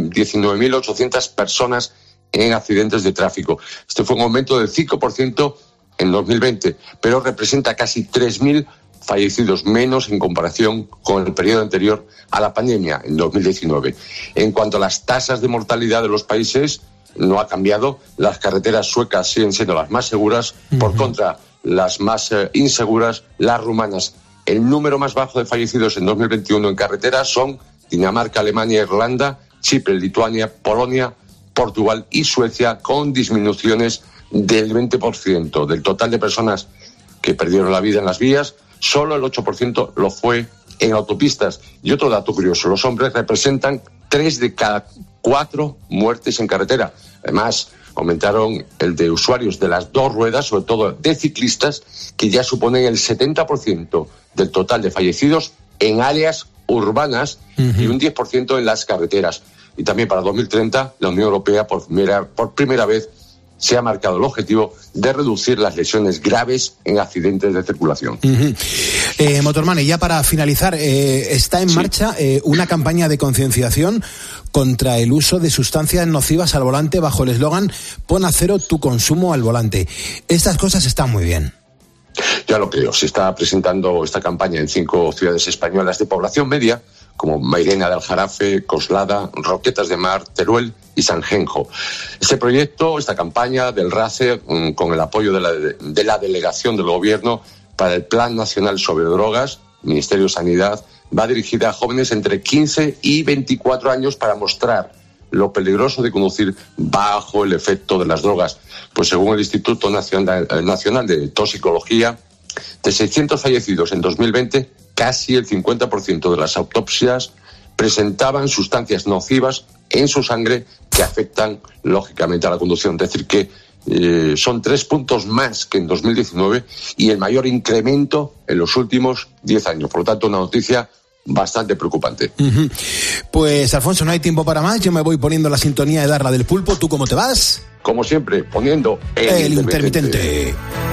S22: 19.800 personas en accidentes de tráfico. Este fue un aumento del 5% en 2020, pero representa casi 3.000 fallecidos menos en comparación con el periodo anterior a la pandemia, en 2019. En cuanto a las tasas de mortalidad de los países, no ha cambiado. Las carreteras suecas siguen siendo las más seguras, por contra, las más inseguras, las rumanas. El número más bajo de fallecidos en 2021 en carreteras son Dinamarca, Alemania, Irlanda, Chipre, Lituania, Polonia, Portugal y Suecia, con disminuciones del 20%. Del total de personas que perdieron la vida en las vías, solo el 8% lo fue en autopistas. Y otro dato curioso, los hombres representan 3 de cada 4 muertes en carretera. Además, aumentaron el de usuarios de las 2 ruedas, sobre todo de ciclistas, que ya suponen el 70% del total de fallecidos en áreas urbanas y un 10% en las carreteras. Y también para 2030, la Unión Europea por primera vez se ha marcado el objetivo de reducir las lesiones graves en accidentes de circulación.
S1: Motorman, y ya para finalizar, está en marcha una campaña de concienciación contra el uso de sustancias nocivas al volante bajo el eslogan "Pon a cero tu consumo al volante". Estas cosas están muy bien.
S22: Ya lo creo, se está presentando esta campaña en 5 ciudades españolas de población media, como Mairena del Jarafe, Coslada, Roquetas de Mar, Teruel y Sanjenjo. Este proyecto, esta campaña del RACE, con el apoyo de la Delegación del Gobierno para el Plan Nacional sobre Drogas, Ministerio de Sanidad, va dirigida a jóvenes entre 15 y 24 años para mostrar lo peligroso de conducir bajo el efecto de las drogas. Pues según el Instituto Nacional de Toxicología, de 600 fallecidos en 2020, casi el 50% de las autopsias presentaban sustancias nocivas en su sangre que afectan lógicamente a la conducción. Es decir, que son 3 puntos más que en 2019 y el mayor incremento en los últimos 10 años. Por lo tanto, una noticia bastante preocupante.
S1: Pues, Alfonso, no hay tiempo para más. Yo me voy poniendo la sintonía de Darla del Pulpo. ¿Tú cómo te vas?
S22: Como siempre, poniendo el intermitente.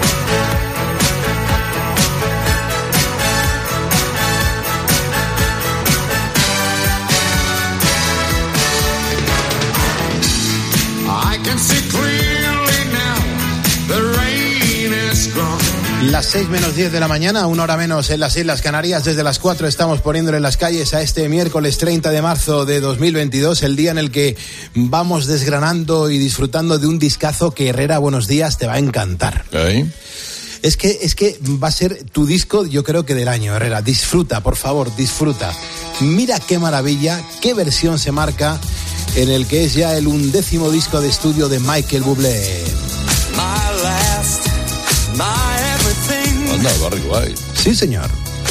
S1: Las 6 menos 10 de la mañana, 1 hora menos en las Islas Canarias. Desde las 4 estamos poniéndole las calles a este miércoles 30 de marzo de 2022, el día en el que vamos desgranando y disfrutando de un discazo que, Herrera, buenos días, te va a encantar.
S6: ¿Eh?
S1: Es que va a ser tu disco, yo creo que del año, Herrera. Disfruta, por favor, disfruta. Mira qué maravilla, qué versión se marca en el que es ya el 11º disco de estudio de Michael Bublé.
S6: Anda, Barry White.
S1: Sí, señor.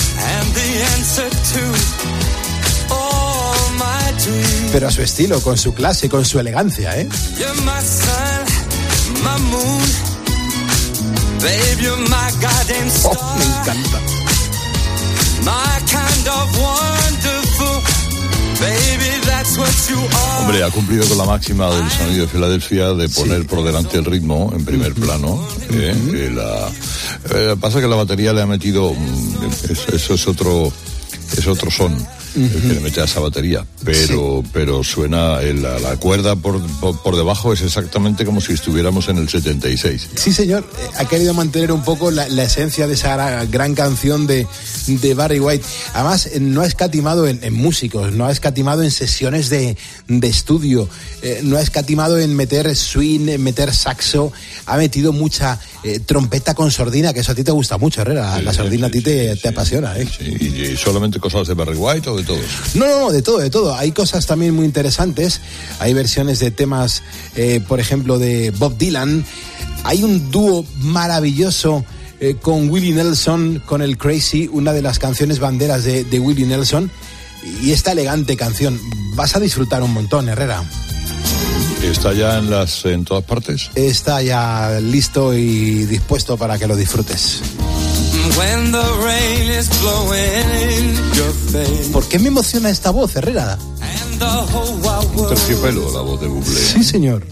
S1: Pero a su estilo, con su clase, con su elegancia, ¿eh? Oh, me encanta.
S6: Hombre, ha cumplido con la máxima del sonido de Filadelfia de poner por delante el ritmo en primer plano. Pasa que la batería le ha metido, eso es otro son. El que le mete a esa batería, pero suena la cuerda por debajo, es exactamente como si estuviéramos en el 76.
S1: Sí, señor, ha querido mantener un poco la esencia de esa gran canción de Barry White. Además, no ha escatimado en músicos, no ha escatimado en sesiones de estudio, no ha escatimado en meter swing, en meter saxo, ha metido mucha trompeta con sordina, que eso a ti te gusta mucho, Herrera. La sordina a ti te apasiona, ¿eh?
S6: Sí, y solamente cosas de Barry White o de todos.
S1: No, de todo. Hay cosas también muy interesantes. Hay versiones de temas, por ejemplo, de Bob Dylan. Hay un dúo maravilloso con Willie Nelson, con el Crazy, una de las canciones banderas de Willie Nelson. Y esta elegante canción, vas a disfrutar un montón, Herrera.
S6: ¿Está ya en todas partes?
S1: Está ya listo y dispuesto para que lo disfrutes. ¿Por qué me emociona esta voz, Herrera?
S6: Un terciopelo la voz de Bublé.
S1: Sí, señor.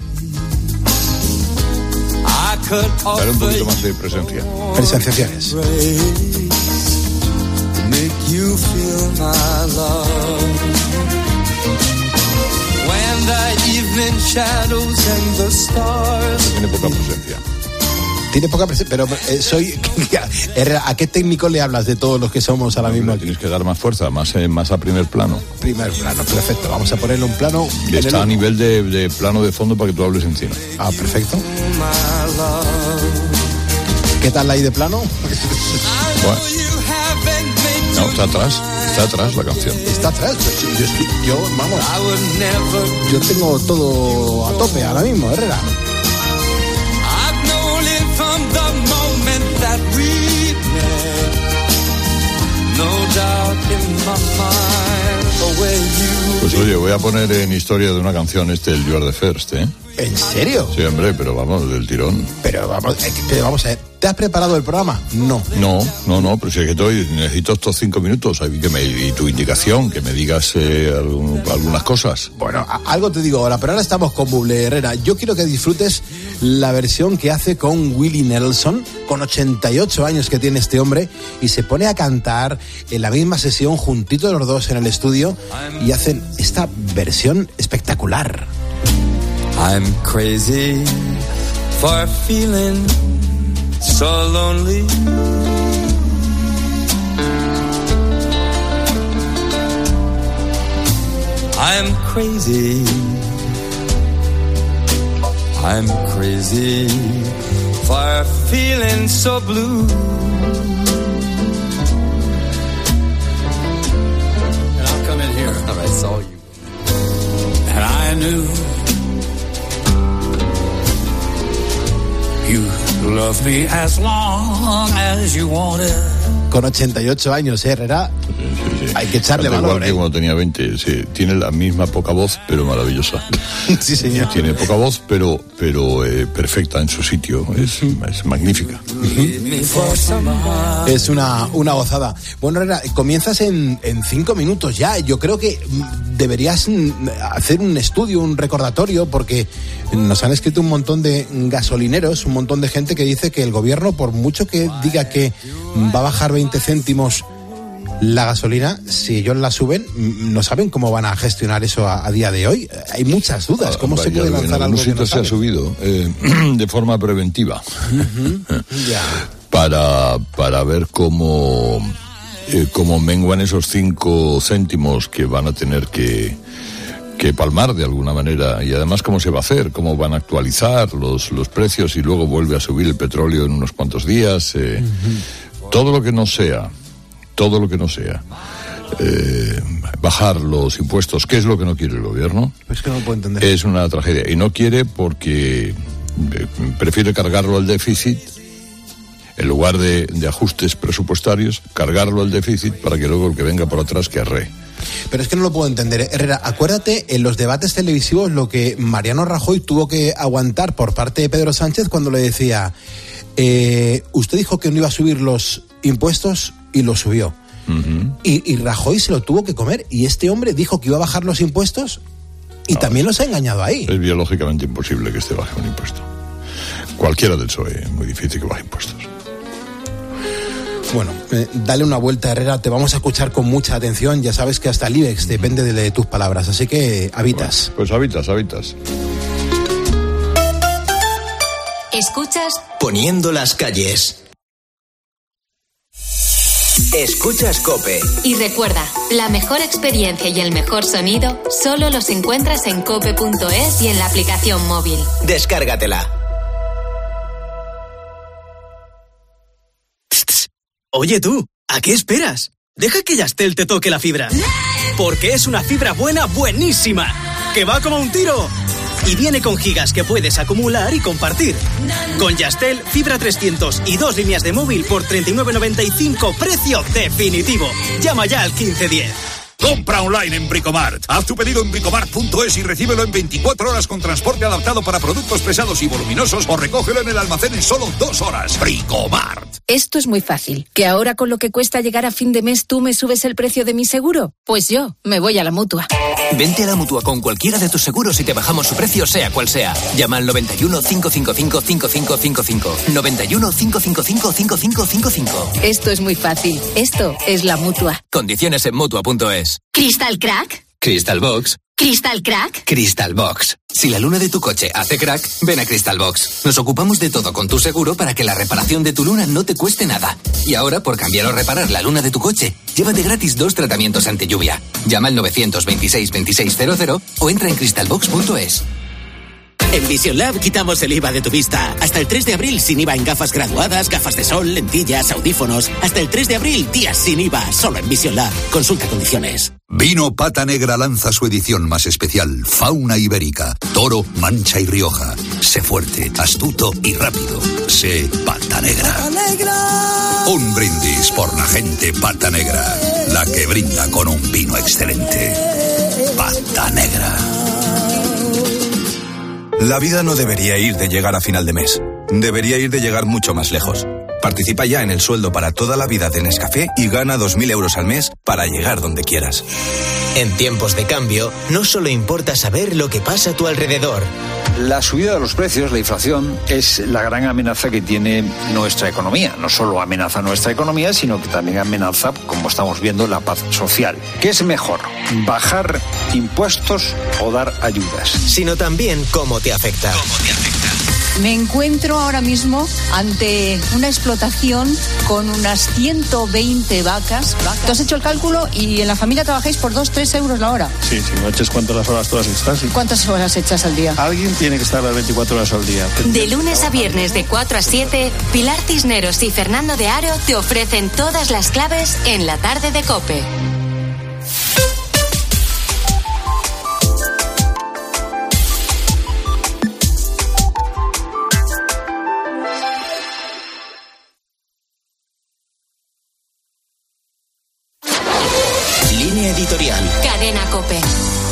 S6: Dale un poquito más de presencia.
S1: Presenciaciones.
S6: Tiene poca presencia.
S1: Tiene poca presencia, pero ¿a qué técnico le hablas de todos los que somos ahora mismo aquí?
S6: Tienes que dar más fuerza, más a primer plano.
S1: Primer plano, perfecto. Vamos a ponerle un plano.
S6: Y está a nivel de plano de fondo para que tú hables encima.
S1: Ah, perfecto. ¿Qué tal ahí de plano?
S6: Bueno. No, está atrás la canción.
S1: Está atrás, yo tengo todo a tope ahora mismo, Herrera.
S6: Pues oye, voy a poner en historia de una canción el You Are the First, ¿eh?
S1: ¿En serio?
S6: Sí, hombre, pero vamos, del tirón.
S1: Pero vamos a ver, ¿te has preparado el programa? No,
S6: pero si es que necesito estos 5 minutos y tu indicación, que me digas algunas cosas.
S1: Bueno, algo te digo ahora, pero ahora estamos con Bublé, Herrera. Yo quiero que disfrutes la versión que hace con Willie Nelson, con 88 años que tiene este hombre, y se pone a cantar en la misma sesión juntitos los dos en el estudio y hacen esta versión espectacular.
S7: I'm crazy for a feeling
S20: so lonely. I'm crazy. I'm crazy for feeling so blue. And I'll come in here. I saw you. And I knew you loved me as long as you wanted.
S1: Con 88 años, Herrera.
S7: Sí.
S1: Hay que echarle valor.
S7: Igual que cuando tenía 20, sí. Tiene la misma poca voz, pero maravillosa.
S1: Sí, señor.
S7: Tiene poca voz, pero perfecta en su sitio. Es magnífica.
S1: Es una gozada. Bueno, Herrera, comienzas en 5 minutos ya. Yo creo que deberías hacer un estudio, un recordatorio, porque nos han escrito un montón de gasolineros, un montón de gente que dice que el gobierno, por mucho que diga que va a bajar 20 céntimos la gasolina, si ellos la suben, no saben cómo van a gestionar eso a día de hoy. Hay muchas dudas. ¿Cómo se puede lanzar algo que no
S7: se ha subido de forma preventiva para ver cómo menguan esos 5 céntimos que van a tener que palmar de alguna manera, y además cómo se va a hacer, cómo van a actualizar los precios y luego vuelve a subir el petróleo en unos cuantos días. Todo lo que no sea bajar los impuestos, que es lo que no quiere el gobierno,
S1: pues que no puedo entender.
S7: Es una tragedia, y no quiere porque prefiere cargarlo al déficit en lugar de ajustes presupuestarios, cargarlo al déficit para que luego el que venga por atrás que arree.
S1: Pero es que no lo puedo entender, Herrera. Acuérdate en los debates televisivos lo que Mariano Rajoy tuvo que aguantar por parte de Pedro Sánchez cuando le decía usted dijo que no iba a subir los impuestos y lo subió. Y Rajoy se lo tuvo que comer, y este hombre dijo que iba a bajar los impuestos y también los ha engañado ahí.
S7: Es biológicamente imposible que este baje un impuesto. Cualquiera del PSOE, muy difícil que baje impuestos.
S1: Bueno, dale una vuelta, Herrera, te vamos a escuchar con mucha atención. Ya sabes que hasta el IBEX depende de tus palabras, así que habitas.
S7: Bueno, pues habitas.
S3: Escuchas
S2: Poniendo las calles. Escuchas COPE.
S3: Y recuerda, la mejor experiencia y el mejor sonido solo los encuentras en cope.es y en la aplicación móvil.
S2: Descárgatela.
S9: Oye tú, ¿a qué esperas? Deja que Yastel te toque la fibra. Porque es una fibra buena, buenísima, que va como un tiro. Y viene con gigas que puedes acumular y compartir. Con Yastel, fibra 300 y 2 líneas de móvil por 39,95, precio definitivo. Llama ya al 1510.
S23: Compra online en Bricomart. Haz tu pedido en bricomart.es y recíbelo en 24 horas con transporte adaptado para productos pesados y voluminosos, o recógelo en el almacén en solo 2 horas. Bricomart.
S24: Esto es muy fácil. ¿Que ahora con lo que cuesta llegar a fin de mes tú me subes el precio de mi seguro? Pues yo me voy a la Mutua.
S25: Vente a la Mutua con cualquiera de tus seguros y te bajamos su precio sea cual sea. Llama al 91 555 5555. 91 555 5555.
S24: Esto es muy fácil. Esto es la Mutua.
S25: Condiciones en Mutua.es.
S3: ¿Crystal Crack?
S25: Crystal Box.
S3: ¿Crystal Crack?
S25: Crystal Box. Si la luna de tu coche hace crack, ven a Crystal Box. Nos ocupamos de todo con tu seguro para que la reparación de tu luna no te cueste nada. Y ahora, por cambiar o reparar la luna de tu coche, llévate gratis 2 tratamientos ante lluvia. Llama al 926 2600 o entra en crystalbox.es.
S26: En Vision Lab quitamos el IVA de tu vista. Hasta el 3 de abril sin IVA en gafas graduadas, gafas de sol, lentillas, audífonos. Hasta el 3 de abril, días sin IVA, solo en Vision Lab. Consulta condiciones.
S27: Vino Pata Negra lanza su edición más especial, Fauna Ibérica, Toro, Mancha y Rioja. Sé fuerte, astuto y rápido. Sé Pata Negra.
S20: Pata Negra.
S27: Un brindis por la gente Pata Negra, la que brinda con un vino excelente. Pata Negra.
S28: La vida no debería ir de llegar a final de mes. Debería ir de llegar mucho más lejos. Participa ya en el sueldo para toda la vida de Nescafé y gana 2.000 euros al mes para llegar donde quieras.
S2: En tiempos de cambio, no solo importa saber lo que pasa a tu alrededor.
S10: La subida de los precios, la inflación, es la gran amenaza que tiene nuestra economía. No solo amenaza nuestra economía, sino que también amenaza, como estamos viendo, la paz social. ¿Qué es mejor? ¿Bajar impuestos o dar ayudas?
S2: Sino también cómo te afecta.
S4: Me encuentro ahora mismo ante una explotación con unas 120 vacas. ¿Tú has hecho el cálculo y en la familia trabajáis por 2-3 euros la hora?
S8: Sí, si no eches cuántas las horas todas estás. Sí.
S4: ¿Cuántas horas echas al día?
S8: Alguien tiene que estar las 24 horas al día.
S3: De lunes a viernes de 4 a 7, Pilar Cisneros y Fernando de Aro te ofrecen todas las claves en la tarde de COPE.
S2: Línea editorial.
S3: Cadena COPE.